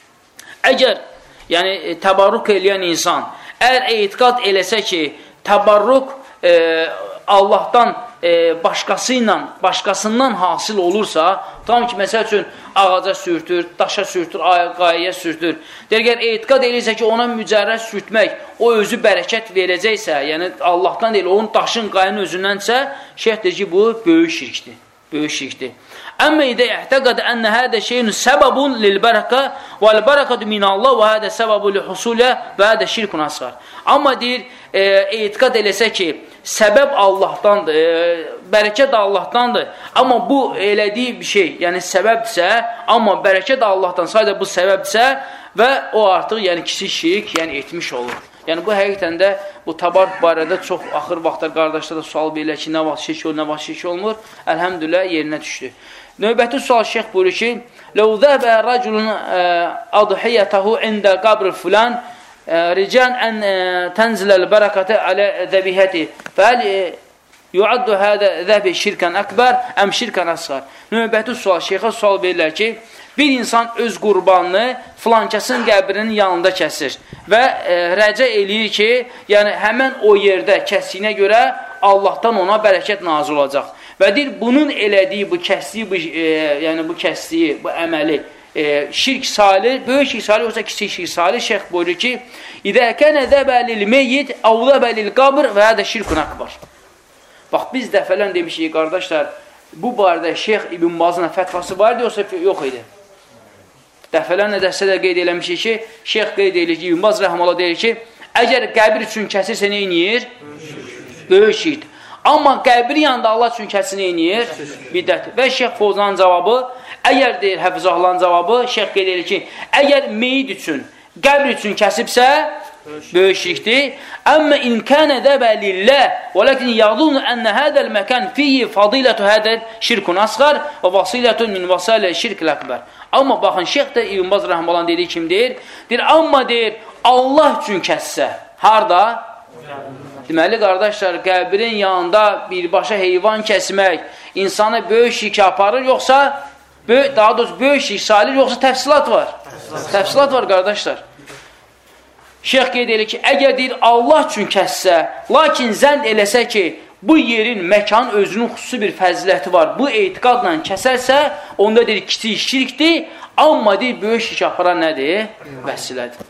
əgər yəni, təbarruk eləyən insan əgər etiqad eləsə ki, təbarruk e, Allahdan e, başqası ilə, başqasından hasil olursa, tam ki, məsəl üçün, ağaca sürtür, daşa sürtür, qayaya sürtür. Deyir, etiqad eləyirsə ki, ona mücərrəd sürtmək, o özü bərəkət verəcəksə, yəni Allahdan deyil, onun daşın, qayanın özündənsə, şeyh deyir ki, bu böyük şirkdir. Böyük şirkdir. Əmmə idə əhtiqədə ənə hədə şeyin səbəbun lil-bərəkə vəl-bərəkədu minəllah və hədə səbəbu li-husulə və hədə şirkun asğar. Amma deyir, e, etiqad eləsə ki, səbəb Allahdandır, e, bərəkət Allahdandır, amma bu elədiyi bir şey, yəni səbəbdirsə, amma bərəkət Allahdan sayda bu səbəbdirsə və o artıq yəni kiçik şirk yəni etmiş olur. Yəni bu həqiqətən də bu tabaruk barədə çox axır vaxtlar qardaşlar da sual verirlər ki, nə vaxt şirk olur, nə vaxt şirk olmur. Əlhəmdülillah yerinə düşdü. Növbəti sual şeyx buyurur ki, "Ləv zəbə rəculun adhiyyətəhu ində qabr fulan rican an tanziləl bərəkətə alə zəbihəti. Fəl yuaddu hədə zəbi şirkan akbar əm şirkan asğar." Növbəti sual şeyxə sual verirlər ki, bir insan öz qurbanını filankəsin qəbrinin yanında kəsir və e, rəcə eləyir ki, yəni həmən o yerdə kəsdiyinə görə Allahdan ona bərəkət nazil olacaq. Və deyir, bunun elədiyi bu kəsdiyi, bu, e, yəni bu kəsdiyi, bu əməli e, şirk salir, böyük şirk salir, yoxsa kiçik şirk salir. Şeyx buyurur ki, İdə kənə zəbəlil meyyid, avzəbəlil qabr və hədə şirkun akbar. Bax, biz dəfələn demişik, qardaşlar, bu barədə Şeyx İbn Bazın fətvası var idi, yoxsa yox idi? Dəfələnədəsə də qeyd eləmişik ki, Şeyx qeyd edir ki, İbn Baz rəhməllah deyir ki, əgər qəbir üçün kəsirsə nə inir? Böyük şirk. Amma qəbir yanında Allah üçün kəsin nə inir? Bidət. Və Şeyx Fovzanın cavabı, əgər deyir, Həfizahlanın cavabı, Şeyx qeyd edir ki, əgər meyid üçün, qəbir üçün kəsibsə, böyük şirkdir. Əmmə inkənə dəbə lilləh və ləkin yağdun ənə hədəl məkən fiyyi fadilətu hədəl şirkun asğar və vasilətun min vasilə şirkil əkbər. Amma baxın, Şeyx də İbn Baz rəhməllah dediyi kim deyir? Deyir, amma deyir, Allah üçün kəssə, harada? Deməli, qardaşlar, qəbrin yanında birbaşa heyvan kəsmək insanı böyük şirk aparır, yoxsa, böyük, daha doğrusu böyük şirk salir, yoxsa təfsilat var? Təfsilat var, qardaşlar. Şeyx qeyd edir ki, əgər deyir, Allah üçün kəssə, lakin zənd eləsə ki, bu yerin, məkanın özünün xüsusi bir fəziləti var, bu etiqadla kəsərsə, onda deyir, kiçik şirkdir, amma deyir, böyük şirk aparan nədir? Vəsilədir.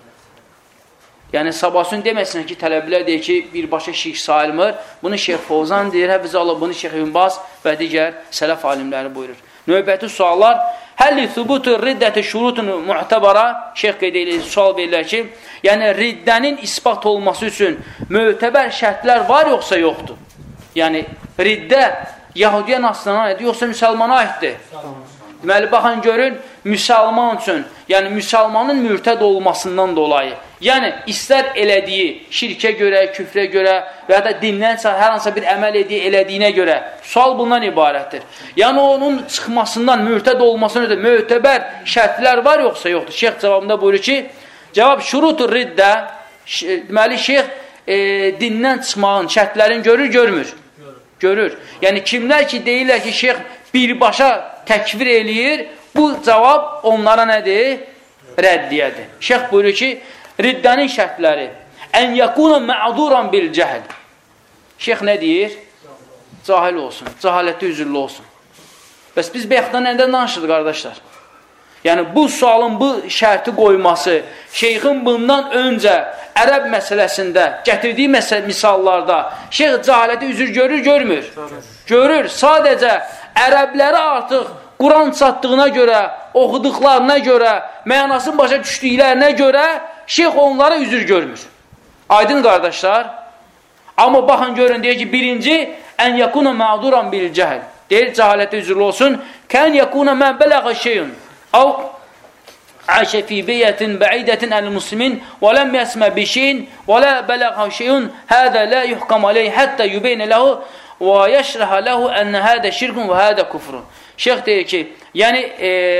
Yəni, sabahsın deməsinə ki, tələbilər deyir ki, birbaşa şirk sayılmır. Bunu Şeyx Fovzan deyir, həfizəllah, bunu Şeyx İbn Baz və digər sələf alimləri buyurur. Növbəti suallar, Həlli thubutu riddəti şurutun mu'təbara, Şeyx qeyd edir, sual verirlər ki, yəni riddənin ispat olması üçün mötəbər şərtlər var, yoxsa yoxdur? Yəni, riddə Yahudiyə nasılına aiddir, yoxsa müsəlmana aiddir? Deməli, baxın, görün, müsəlman üçün, yəni müsəlmanın mürtəd olmasından dolayı, yəni istər elədiyi şirkə görə, küfrə görə və ya da dindən hər hansısa bir əməl ediyi, elədiyinə görə, sual bundan ibarətdir. Yəni onun çıxmasından, mürtəd olmasına görə mötəbər şərtlər var, yoxsa yoxdur? Şeyx cavabında buyurur ki, cavab şurutur riddə, deməli, Şeyx e, dindən çıxmağın şərtlərini görür, görmür? Görür. Yəni kimlər ki, deyirlər ki, Şeyx birbaşa təkvir eləyir, bu cavab onlara nədir? Rəddiyədir. Şeyx buyurur ki, riddənin şərtləri ən yakuna ma'duran bil cəhl. Şeyx nə deyir? Cahil olsun, cahilətdə üzürlü olsun. Bəs biz bəyəxtdən nədən danışırıq, qardaşlar? Yəni, bu sualın bu şərti qoyması, şeyxin bundan öncə ərəb məsələsində gətirdiyi məsəl misallarda şeyx cahilətdə üzür görür, görmür? Görür. Sadəcə ərəbləri artıq Quran çatdığına görə, oxuduqlarına görə, mənasını başa düşdüklərinə görə şeyx onlara üzür görmür. Aydın qardaşlar. Amma baxın, görün, deyir ki, birinci, ən yakuna ma'duran bil cəhl. Deyir, cahilətdə üzürlü olsun. Kən yakuna mən bələğə şeyun. Av عاش في بيئة بعيدة عن المسلمين ولم يسمع بشيء ولا بلغ شيء هذا لا يحكم عليه حتى يبين له ويشرح له أن هذا شرك وهذا كفر. Şeyx deyir ki, yəni e,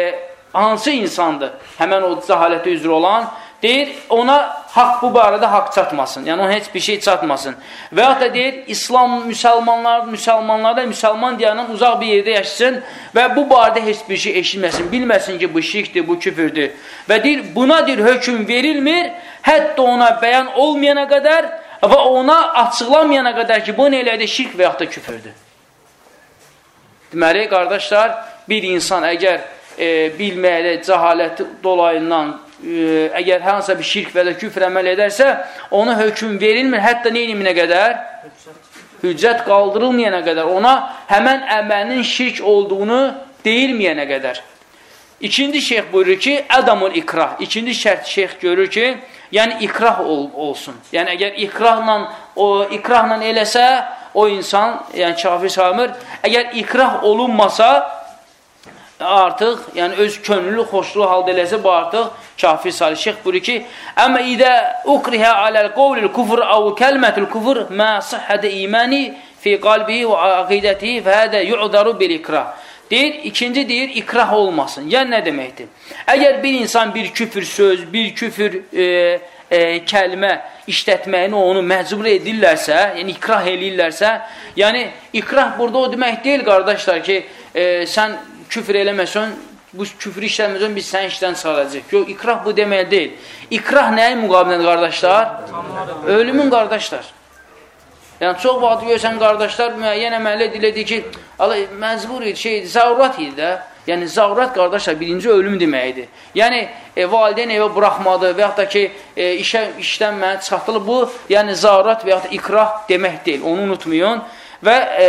hansı insandır? Həmən o cəhalətə üzr olan, deyir, ona haqq bu barədə haqq çatmasın. Yəni, ona heç bir şey çatmasın. Və yaxud da deyir, İslam müsəlmanlar, müsəlmanlarda müsəlman deyəndən uzaq bir yerdə yaşasın və bu barədə heç bir şey eşitməsin. Bilməsin ki, bu şirkdir, bu küfürdür. Və deyir, buna deyir, hökm verilmir, hətta ona bəyan olmayana qədər və ona açıqlamayana qədər ki, bu nələrdə şirk və yaxud da küfürdür. Deməli, qardaşlar, bir insan əgər e, bilməklə, cəhaləti dolayından e, əgər hansısa bir şirk və ya küfr əməl edərsə, ona hökm verilmir, hətta neyniminə qədər? Hüccət qaldırılmayana qədər, ona həmən əməlinin şirk olduğunu deyilməyənə qədər. İkinci şeyx buyurur ki, ədamul ikrah. İkinci şərt şeyx görür ki, yəni ikrah ol, olsun. Yəni əgər ikrahla, o, ikrahla eləsə, o insan, yəni kafir sayılmır. Əgər ikrah olunmasa, artıq, yəni öz könüllü, xoşluğu halda eləsə, bu artıq kafir sayılır. Şeyx buyurur ki, əmə idə ukrihə aləl qovlil kufr əv kəlmətul kufr mə səhhədə imani fi qalbi və əqidəti fəhədə yu'daru bil ikrah. Deyir, ikinci deyir, ikrah olmasın. Yəni, nə deməkdir? Əgər bir insan bir küfür söz, bir küfür e, e, kəlmə işlətməyini onu məcbur edirlərsə, yəni ikrah eləyirlərsə, yəni ikrah burada o demək deyil, qardaşlar ki, e, sən küfür eləməsən, bu küfür işləməsən, biz sən işdən çıxaracaq. Yox, ikrah bu demək deyil. İkrah nəyin müqabilində, qardaşlar? Ölümün, qardaşlar. Yəni, çox vaxt görsən, qardaşlar müəyyən əməllə dilədir ki, məcbur idi, şeydir, zarurat idi də. Yəni, zarurat, qardaşlar, birinci ölüm deməkdir. Yəni, e, valideyn evə buraxmadı və yaxud da ki, e, işə, işdən mənə çıxartılır. Bu, yəni, zarurat və yaxud da ikrah demək deyil. Onu unutmayın. Və e,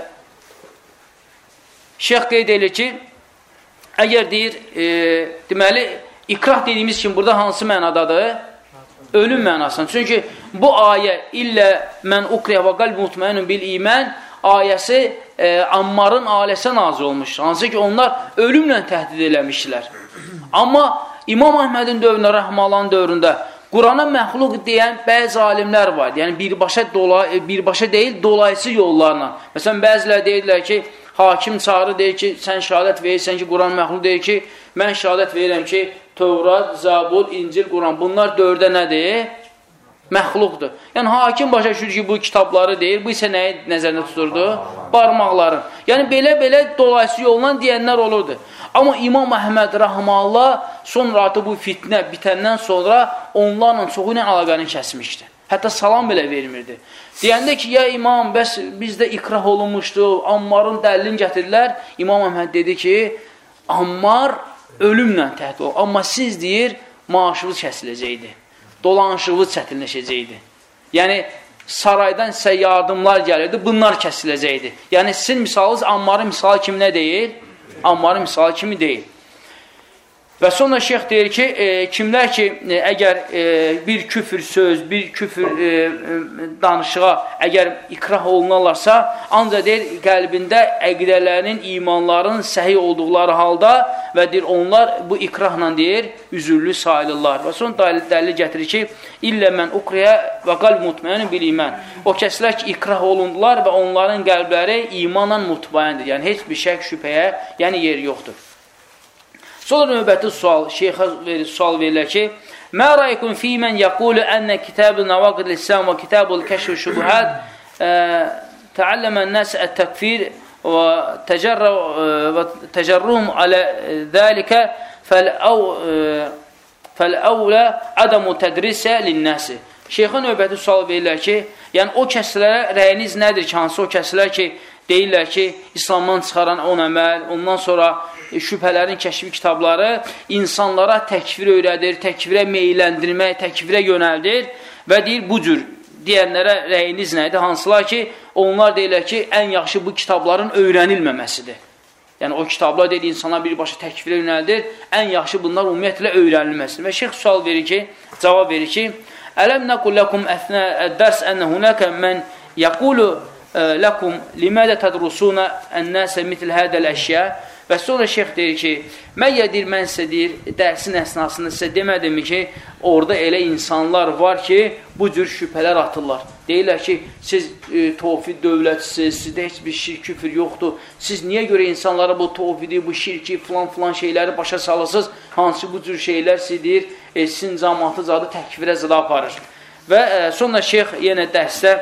şeyx qeyd edir ki, əgər deyir, e, deməli, ikrah dediyimiz kimi burada hansı mənadadır? Ölüm mənasını. Çünki bu ayə illə mən uqriyə və qalb mutmainun bil imən ayəsi e, Ammarın ailəsə nazil olmuş. Hansı ki, onlar ölümlə təhdid eləmişdilər. Amma İmam Əhmədin dövründə, Rəhmalan dövründə Qurana məxluq deyən bəzi alimlər var. Yəni, birbaşa, dola, birbaşa deyil, dolayısı yollarla. Məsələn, bəzilər deyirlər ki, hakim çağırır, deyir ki, sən şəhadət verirsən ki, Quran məxluq deyir ki, mən şəhadət verirəm ki, Tövrat, Zabur, İncil, Quran, bunlar dördə nədir? Məxluqdur. Yəni, hakim başa düşür ki, bu kitabları deyir, bu isə nəyi nəzərində tuturdu? Barmaqların. Yəni, belə-belə dolayısı yolla deyənlər olurdu. Amma İmam Əhməd Rəhmallah sonra artıq bu fitnə bitəndən sonra onlarla çoxu ilə əlaqəni kəsmişdi. Hətta salam belə vermirdi. Deyəndə ki, ya imam, bəs bizdə ikrah olunmuşdu, Ammarın dəlilini gətirdilər. İmam Əhməd dedi ki, Ammar ölümlə təhdid olur. Amma siz deyir, maaşınız kəsiləcəkdir. Dolanışığınız çətinləşəcəkdir. Yəni, saraydan sizə yardımlar gəlirdi, bunlar kəsiləcəkdir. Yəni, sizin misalınız Ammarın misalı kimi nə deyil? Ammarın misalı kimi deyil. Və sonra şeyx deyir ki, e, kimlər ki, e, əgər e, bir küfür söz, bir küfür e, danışığa əgər ikrah olunarlarsa, ancaq deyir, qəlbində əqidələrin, imanların səhi olduqları halda və deyir, onlar bu ikrahla deyir, üzürlü sayılırlar. Və sonra dəlil gətirir ki, illə mən uqriyə və qalb mutmainun bil iman. O kəslər ki, ikrah olundular və onların qəlbləri imanla mutmaindir. Yəni, heç bir şək, şübhəyə, yəni yer yoxdur. Sonra növbəti sual, şeyxə verir, sual verirlər ki, Mə rəykun fi mən yəqulu ənə kitab-ı nəvaqid l-İslam və kitab-ı l-kəşf-ü şubuhət təalləmən nəs ət-təkfir və təcərruhum alə dəlikə fəl-əvlə ədəmu tədrisə lin-nəsi. Şeyxə növbəti sual verirlər ki, yəni o kəslərə rəyiniz nədir ki, hansı o kəslər ki, deyirlər ki, İslamdan çıxaran on əməl, ondan sonra şübhələrin kəşfi kitabları insanlara təkfir öyrədir, təkfirə meyləndirmək, təkfirə yönəldir və deyir, bu cür deyənlərə rəyiniz nədir? Hansılar ki, onlar deyirlər ki, ən yaxşı bu kitabların öyrənilməməsidir. Yəni, o kitablar deyir, insanlar birbaşa təkfirə yönəldir, ən yaxşı bunlar ümumiyyətlə öyrənilməsidir. Və şeyx sual verir ki, cavab verir ki, Ələm nəqul ləkum əfnə əd-dərs ənə hunəkə mən yəqulu ləkum limədə tədrusuna ən-nəsə mitl hədəl əşyə. Və sonra şeyx deyir ki, məyyədir, mən sizə deyir, dərsin əsnasında sizə demədimmi ki, orada elə insanlar var ki, bu cür şübhələr atırlar. Deyirlər ki, siz e, tovfid dövlətsiniz, sizdə heç bir şirk, küfür yoxdur. Siz niyə görə insanlara bu tovfidi, bu şirki, filan-filan şeyləri başa salırsınız, hansı bu cür şeylər siz deyir, e, sizin cəmaatı zadı təkvirə zıda aparır. Və e, sonra şeyx yenə dərsdə,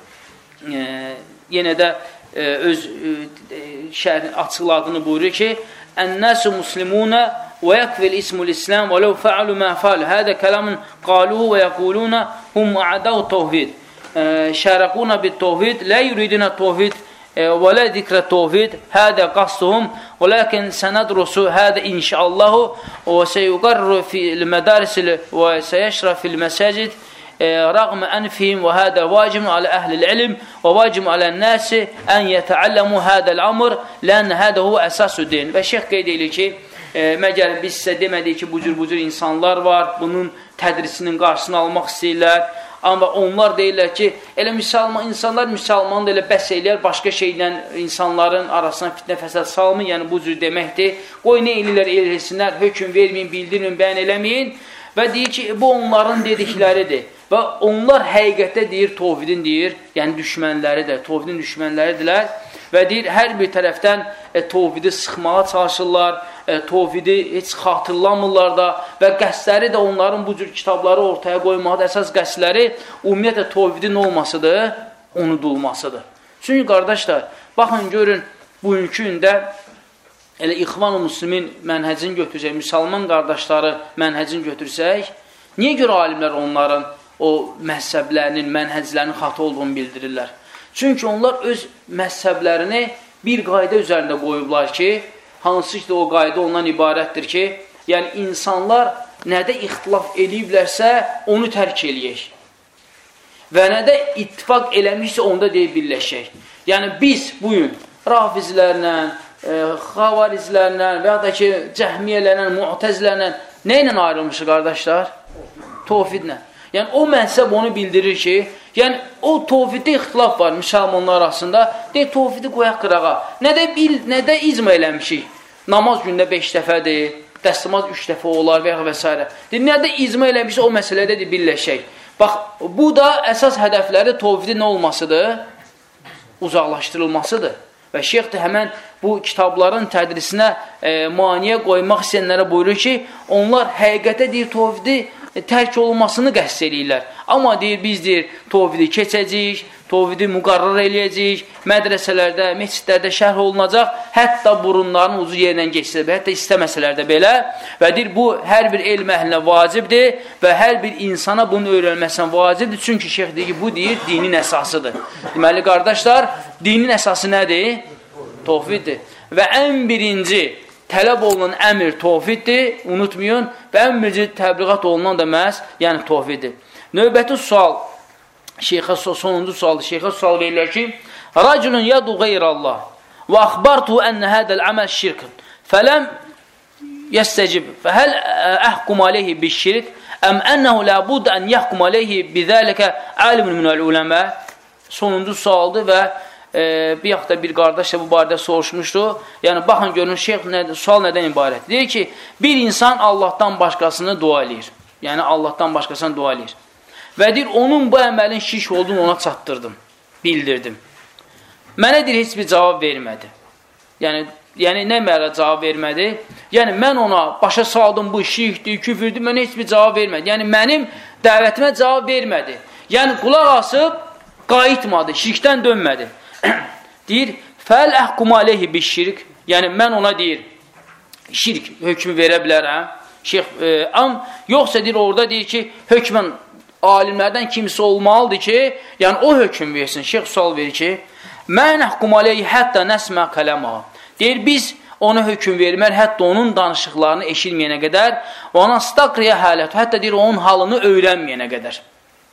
e, yenə də e, öz e, şəhərin açıqladığını buyurur ki, Ən-nəsu muslimunə və yəkfil ismul İslam və ləv fəalu mə fəalu. Hədə kələmun qaluhu və yəqulunə hum ədəv tovhid. Şərəquna bit-tovhid, lə yuridunə tovhid və lə zikrə tovhid. Hədə qasduhum və ləkin sənədrusu hədə inşaallahu və seyuqarru fil-mədarisil və seyəşrə fil-məsəcid رغم أنفهم وهذا واجب على أهل العلم وواجب على الناس أن يتعلموا هذا الأمر لأن هذا هو أساس الدين. Və şeyx qeyd edir ki, e, məgər biz sizə demədik ki, bu cür bu cür insanlar var, bunun tədrisinin qarşısını almaq istəyirlər. Amma onlar deyirlər ki, elə müsəlman, insanlar müsəlmanı da elə bəs eləyər, başqa şeylə insanların arasına fitnə fəsad salmın, yəni bu cür deməkdir. Qoy nə eləyirlər, eləyirsinlər, hökm verməyin, bildirməyin, bəyan eləməyin. Və deyir ki, bu onların dedikləridir. Və onlar həqiqətdə deyir, tovhidin deyir, yəni düşmənləridir, tovhidin düşmənləridirlər. Və deyir, hər bir tərəfdən e, tovhidi sıxmağa çalışırlar, e, tovhidi heç xatırlamırlar da və qəsdləri də onların bu cür kitabları ortaya qoymaqda əsas qəsdləri ümumiyyətlə tovhidin olmasıdır, unudulmasıdır. Çünki qardaşlar, baxın, görün, bugünkü gündə elə İxvan-ı Müslümin mənhəcini götürsək, müsəlman qardaşları mənhəcini götürsək, niyə görə alimlər onların o məhzəblərinin, mənhəclərinin xatı olduğunu bildirirlər? Çünki onlar öz məhzəblərini bir qayda üzərində qoyublar ki, hansı ki o qayda ondan ibarətdir ki, yəni insanlar nədə ixtilaf eləyiblərsə, onu tərk eləyək. Və nədə ittifaq eləmişsə, onda deyib birləşək. Yəni biz bugün rafizlərlə, e, xavarizlərlə və ya da ki, cəhmiyyələrlə, mu'təzlərlə nə ilə ayrılmışıq, qardaşlar? Tovhidlə. Yəni, o məhzəb onu bildirir ki, yəni, o tovhiddə ixtilaf var müsəlmanlar arasında, deyir, tovhidi qoyaq qırağa. Nədə, bil, nədə icma eləmişik? Namaz gündə beş dəfədir, dəstəmaz üç dəfə olar və və s. Deyir, nədə icma eləmişik, o məsələdə deyir, birləşək. Bax, bu da əsas hədəfləri tovhidin nə olmasıdır? Uzaqlaşdırılmasıdır. Və şeyx də həmən bu kitabların tədrisinə e, maniyə qoymaq istəyənlərə buyurur ki, onlar həqiqətə deyir, tovhidi e, tərk olunmasını qəsd edirlər. Amma deyir, biz deyir, tovhidi keçəcəyik, tovhidi müqarrar eləyəcəyik, mədrəsələrdə, məscidlərdə şərh olunacaq, hətta burunların ucu yerlə geçsə, hətta istəməsələr də belə. Və deyir, bu hər bir elm əhlinə vacibdir və hər bir insana bunu öyrənməsən vacibdir. Çünki şeyx deyir ki, bu deyir, dinin əsasıdır. Deməli, qardaşlar, dinin əsası nədir? Tovhiddir. Və ən birinci tələb olunan əmr tovhiddir, unutmayın, və ən birinci təbliğat olunan da məhz, yəni tovhiddir. Növbəti sual, şeyxə sonuncu sualdır, şeyxə sual verirlər ki, Rəculun yadu qeyrəllah və axbartuhu ənə hədəl əməl şirkün fələm yəstəcib fəhəl əhkum aleyhi bir şirk əm ənəhu ləbud ən yəhkum aleyhi bizəlikə alimun minəl uləmə. Sonuncu sualdır və e, bir yaxda bir qardaş da bu barədə soruşmuşdu. Yəni, baxın, görün, şeyx nədir, sual nədən ibarət? Deyir ki, bir insan Allahdan başqasını dua eləyir. Yəni, Allahdan başqasını dua eləyir. Və deyir, onun bu əməlin şirk olduğunu ona çatdırdım, bildirdim. Mənə deyir, heç bir cavab vermədi. Yəni, yəni nə mənə cavab vermədi? Yəni, mən ona başa saldım, bu şirkdir, küfürdür, mənə heç bir cavab vermədi. Yəni, mənim dəvətimə cavab vermədi. Yəni, qulaq asıb, qayıtmadı, şirkdən dönmədi. Deyir, fəl əhkum aleyhi bir şirk. Yəni, mən ona deyir, şirk hökmü verə bilərəm. Şeyx, e, am, yoxsa deyir, orada deyir ki, hökmən alimlərdən kimisi olmalıdır ki, yəni o hökm versin. Şeyx sual verir ki, mən əhkum aleyhi hətta nəsmə qələmə. Deyir, biz ona hökm vermər, hətta onun danışıqlarını eşitməyənə qədər, ona staqriyə hələt, hətta deyir, onun halını öyrənməyənə qədər.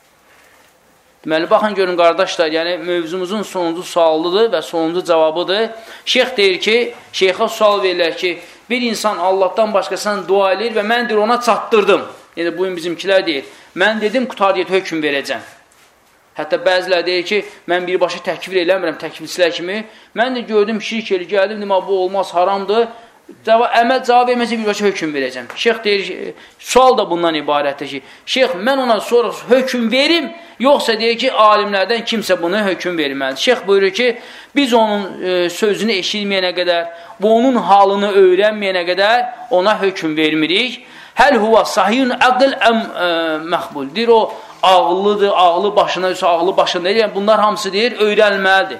Deməli, baxın, görün, qardaşlar, yəni mövzumuzun sonuncu sualıdır və sonuncu cavabıdır. Şeyx deyir ki, şeyxə sual verirlər ki, bir insan Allahdan başqasına dua edir və mən deyir, ona çatdırdım. Yəni, bugün bizimkilər deyir, mən dedim, qutariyyət hökm verəcəm. Hətta bəzilər deyir ki, mən birbaşa təkvir eləmirəm, təkvirçilər kimi. Mən də gördüm, şirk eli, gəldim, demə, bu olmaz, haramdır. əməl cavab verməsə birbaşa hökm verəcəm. Şeyx deyir, sual da bundan ibarətdir ki, şeyx, mən ona sonra hökm verim, yoxsa deyir ki, alimlərdən kimsə bunu hökm verməlidir. Şeyx buyurur ki, biz onun e, sözünü eşitməyənə qədər və onun halını öyrənməyənə qədər ona hökm vermirik. Həl huva sahiyun aql əm e, məxbul. Deyir, o ağıllıdır, ağlı başına, ağlı başında deyir. Yəni, bunlar hamısı deyir, öyrənməlidir.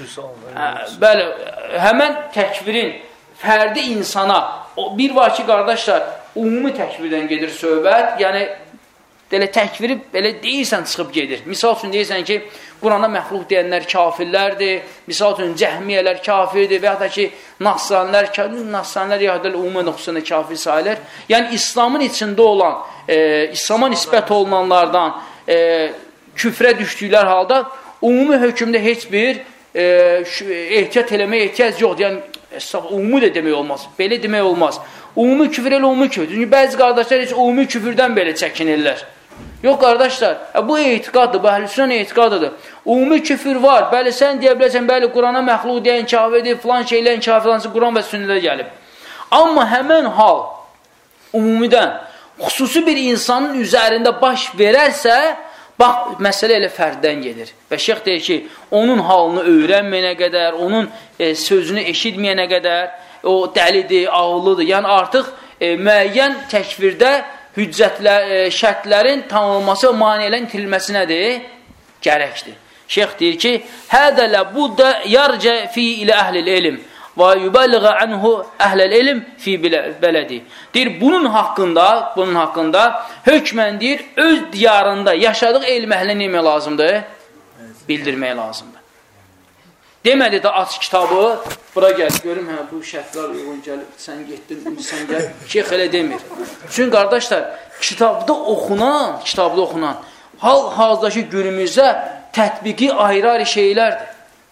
Bəli, həmən təkvirin fərdi insana, bir var ki, qardaşlar, ümumi təkvirdən gedir söhbət, yəni, belə təkviri belə deyirsən, çıxıb gedir. Misal üçün deyirsən ki, Qurana məxluq deyənlər kafirlərdir, misal üçün cəhmiyyələr kafirdir və yaxud da ki, nasranlər, nasranlər yaxud da ümumi nüxusunda kafir sayılır. Yəni, İslamın içində olan, e, İslama nisbət olunanlardan e, küfrə düşdüklər halda, ümumi hökmdə heç bir e, ehtiyat eləməyə ehtiyac yoxdur. Yəni, ümumi də demək olmaz, belə demək olmaz. Ümumi küfür elə ümumi küfür. Çünki bəzi qardaşlar heç ümumi küfürdən belə çəkinirlər. Yox, qardaşlar, bu etiqaddır, bu əhlüsünnə etiqadıdır. Ümumi küfür var, bəli, sən deyə bilərsən, bəli, Qurana məxluq deyən kafirdir, filan şeylərin kafirlansın, Quran və sünnədə gəlib. Amma həmən hal ümumidən, xüsusi bir insanın üzərində baş verərsə, bax, məsələ elə fərddən gedir. Və şeyx deyir ki, onun halını öyrənməyənə qədər, onun e, sözünü eşitməyənə qədər, o dəlidir, ağıllıdır. Yəni, artıq e, müəyyən təkvirdə hüccətlər, e, şərtlərin tanınılması və maniyələrin itirilməsi nədir? Gərəkdir. Şeyx deyir ki, hədə lə buddə yarcə fi ilə əhlil elm və yübəlliğə anhu əhləl elm fi bələdi. Deyir, bunun haqqında, bunun haqqında hökmən deyir, öz diyarında yaşadıq elm əhlə nə etmək lazımdır? Bildirmək lazımdır. Demədi də aç kitabı, bura gəl, görüm, hə, bu şərtlər uyğun gəlib, sən getdin, indi sən gəl. Şeyx elə demir. Çünki qardaşlar, kitabda oxunan, kitabda oxunan, hal-hazdakı günümüzdə tətbiqi ayrı-ayrı şeylərdir.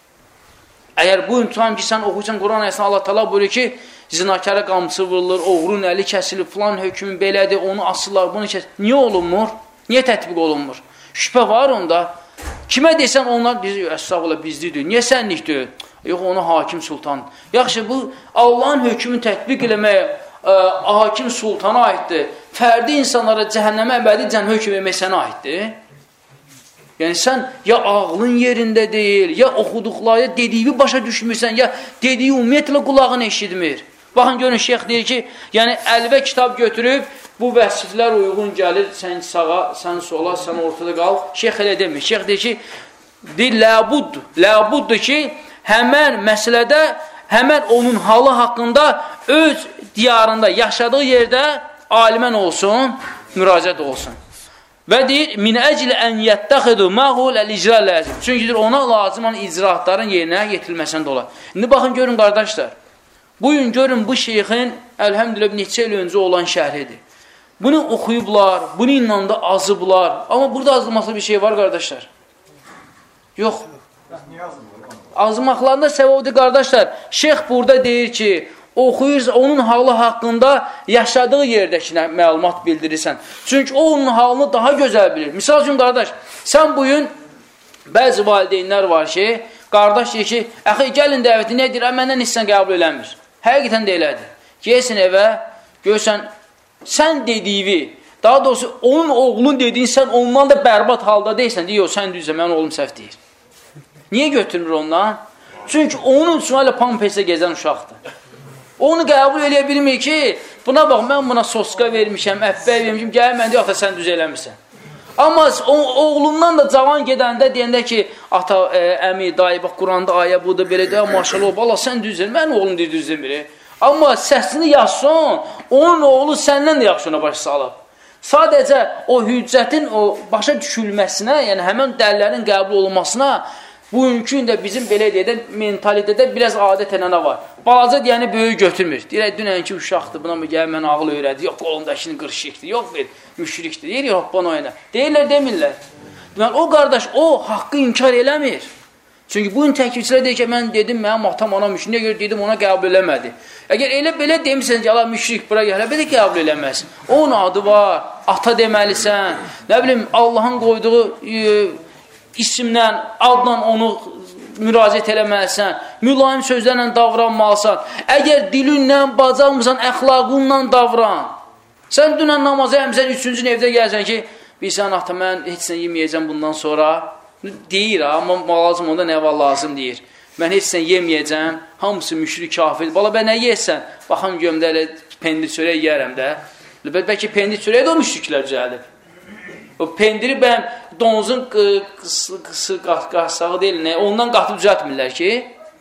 Əgər bu imtihan ki, sən oxuysan Quran ayəsində Allah təala buyurur ki, zinakara qamçı vurulur, oğrun əli kəsilir, filan hökmü belədir, onu asırlar, bunu kəsir. Niyə olunmur? Niyə tətbiq olunmur? Şübhə var onda. Kimə desən onlar, əstəğfurullah, bizlidir. Niyə sənlikdir? Yox, ona hakim sultan. Yaxşı, bu Allahın hökmünü tətbiq eləməyə ə, hakim sultana aiddir. Fərdi insanlara cəhənnəmə əbədi cən hökm vermək sənə aiddir. Yəni, sən ya ağlın yerində deyil, ya oxuduqları, dediyi başa düşmürsən, ya dediyi ümumiyyətlə qulağın eşitmir. Baxın, görün, şeyx deyir ki, yəni əlvə kitab götürüb, bu vəsiflər uyğun gəlir, sən sağa, sən sola, sən ortada qal. Şeyx elə demir. Şeyx deyir ki, deyir, ləbuddur. Ləbuddur ki, həmən məsələdə, həmən onun halı haqqında öz diyarında, yaşadığı yerdə alimən olsun, müraciət olsun. Və deyir, min əclə ən yəttəxidu məğul əl-icra ləzim. Çünki deyir, ona lazım olan icraatların yerinə yetirilməsində olar. İndi baxın, görün, qardaşlar. Bugün görün, bu şeyxin, əlhəmdülə, neçə il öncə olan şərhidir. Bunu oxuyublar, bunu inanda azıblar. Amma burada azılması bir şey var, qardaşlar. Yox. Azmaqlarında səbəbdir, qardaşlar. Şeyx burada deyir ki, oxuyursa, onun halı haqqında yaşadığı yerdəkinə məlumat bildirirsən. Çünki o, onun halını daha gözəl bilir. Misal üçün, qardaş, sən bugün bəzi valideynlər var ki, qardaş deyir ki, əxi, gəlin dəvəti, nə deyir, məndən hissən qəbul eləmir. Həqiqətən də elədir. Gəlsin evə, görsən, sən dediyi, daha doğrusu, onun oğlun dediyin, sən ondan da bərbad halda deyirsən, deyir, yox, sən düzsə, mənim oğlum səhv deyir. Niyə götürmür ondan? Çünki onun üçün hələ pampersə gezən uşaqdır. Onu qəbul eləyə bilmir ki, buna bax, mən buna soska vermişəm, əffəy vermişəm, gəl mən deyək, ata, sən düz eləmirsən. Amma oğlundan da cavan gedəndə deyəndə ki, ata, ə, əmi, dayı, bax, Quranda ayə budur, belə deyək, maşallah, bala, sən düz elmir, mənim oğlum deyir, düz elmir. Amma səsini yazsın, onun oğlu səndən də yaxşı ona baş salıb. Sadəcə o hüccətin o başa düşülməsinə, yəni həmən dəllərin qəbul olunmasına, bugünkü də bizim belə deyədən mentalitədə biraz adət ənənə var. Balaca deyəni böyük götürmür. Deyək, dünənki uşaqdır, buna mı gəl, mən ağıl öyrədi. Yox, qolundakini qırşıqdır. Yox, ver, müşrikdir. Deyir, yox, bana oyna. Deyirlər, demirlər. Deməli, o qardaş, o haqqı inkar eləmir. Çünki bugün təkvirçilər deyir ki, mən dedim, mənim atam ona müşrik, niyə görə dedim, ona qəbul eləmədi. Əgər elə belə demirsən ki, Allah müşrik, bura gələ, belə qəbul eləməz. Onun adı var, ata deməlisən, nə bilim, Allahın qoyduğu e, isimdən, adla onu müraciət eləməlisən, mülayim sözlərlə davranmalısan. Əgər dilinlə, bacarmırsan, əxlaqınla davran. Sən dünən namazı əmsən, üçüncü evdə gəlsən ki, bilsən, ata, mən heç sən yeməyəcəm bundan sonra. Deyir, amma lazım onda nə var lazım deyir. Mən heç sən yeməyəcəm, hamısı müşrik kafir. Bala, bə nə yeyəsən? Baxam gömdə elə pendir çörək yiyərəm də. Bəlkə pendir çörək də o müşriklər düzəlib. O pendiri bəyəm donuzun qassağı deyil, nə? Ondan qatıb düzəltmirlər ki.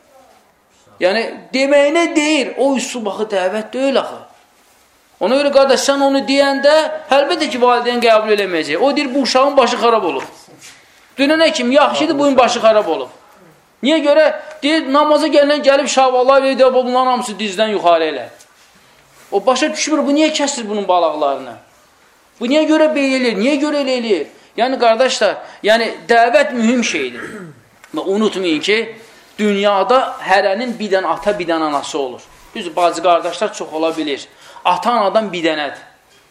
Yəni, deməyinə deyir, o üsul baxı dəvət deyil axı. Ona görə qardaş, sən onu deyəndə, əlbəttə ki, valideyn qəbul eləməyəcək. O deyir, bu uşağın başı xarab olur. Dünənə kim yaxşıdır, bugün başı xarab olub. Niyə görə? Deyir, namaza gələn gəlib şavallar və deyir, bunların hamısı dizdən yuxarı elə. O başa düşmür, bu niyə kəsir bunun balaqlarını? Bu niyə görə belə eləyir? Niyə görə elə eləyir? Yəni, qardaşlar, yəni, dəvət mühüm şeydir. Və unutmayın ki, dünyada hərənin bir dənə ata, bir dənə anası olur. Düzdür, bacı qardaşlar çox ola bilir. Ata-anadan bir dənədir.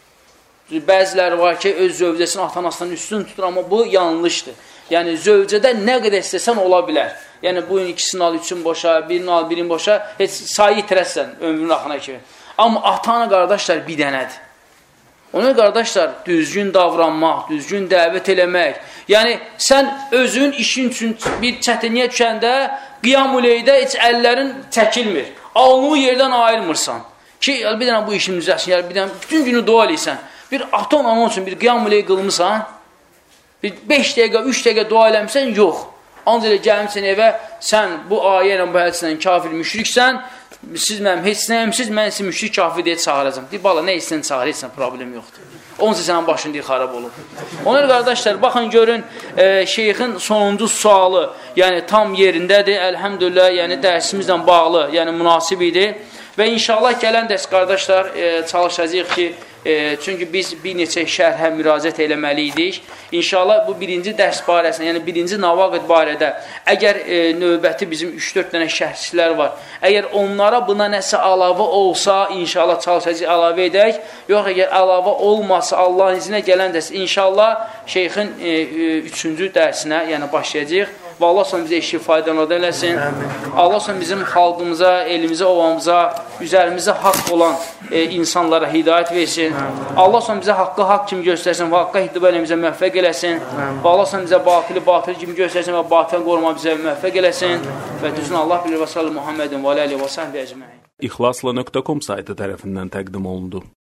Bəziləri var ki, öz zövcəsinin ata-anasından üstün tutur, amma bu yanlışdır. Yəni, zövcədə nə qədər istəsən ola bilər. Yəni, bu ikisini al, üçün boşa, birini al, birini boşa, heç sayı itirəsən ömrünün axına kimi. Amma ata-ana qardaşlar bir dənədir. Ona qardaşlar, düzgün davranmaq, düzgün dəvət eləmək. Yəni, sən özün işin üçün bir çətinliyə düşəndə, qiyam-üleydə heç əllərin çəkilmir. Alnını yerdən ayırmırsan. Ki, bir dənə bu işin düzəlsin, yəni, bir dənə bütün günü dua eləysən. Bir aton onun üçün bir qiyam-üley qılmısan, bir beş dəqiqə, üç dəqiqə dua eləmişsən, yox. Ancaq elə gəlmişsən evə, sən bu ayə ilə, bu hədislə kafir müşriksən, siz mənim heç nəyimsiz, mən sizi müşrik kafir deyə çağıracam. Deyir, bala, nə istəyən çağır, heç sən problem yoxdur. Onsa sənin başın deyir, xarab olub. Ona qardaşlar, baxın, görün, e, şeyxin sonuncu sualı, yəni tam yerindədir, əlhəmdülillah, yəni dərsimizlə bağlı, yəni münasib idi. Və inşallah gələn dərs, qardaşlar, e, çalışacaq ki, E, çünki biz bir neçə şərhə müraciət eləməli idik. İnşallah bu birinci dərs barəsində, yəni birinci navaqid barədə, əgər e, növbəti bizim üç dörd dənə şərhçilər var, əgər onlara buna nəsə əlavə olsa, inşallah çalışacaq əlavə edək. Yox, əgər əlavə olmasa, Allahın izinə gələn dərs, inşallah şeyxin e, e, üçüncü dərsinə, yəni başlayacaq. Və Allah sonra bizə işi faydalı eləsin. Allah sonra bizim xalqımıza, elimizə, ovamıza, üzərimizə haqq olan e, insanlara hidayət versin. Allah sonra bizə haqqı haqq kimi göstərsin və haqqa hidayət eləmizə müvəffəq eləsin. Və Allah sonra bizə batili batıl kimi göstərsin və batil qoruma bizə müvəffəq eləsin. Və düzün Allah bilir və sallı Muhammedin və aləli və səhbi əcməin. İxlasla nöqtə com saytı tərəfindən təqdim olundu.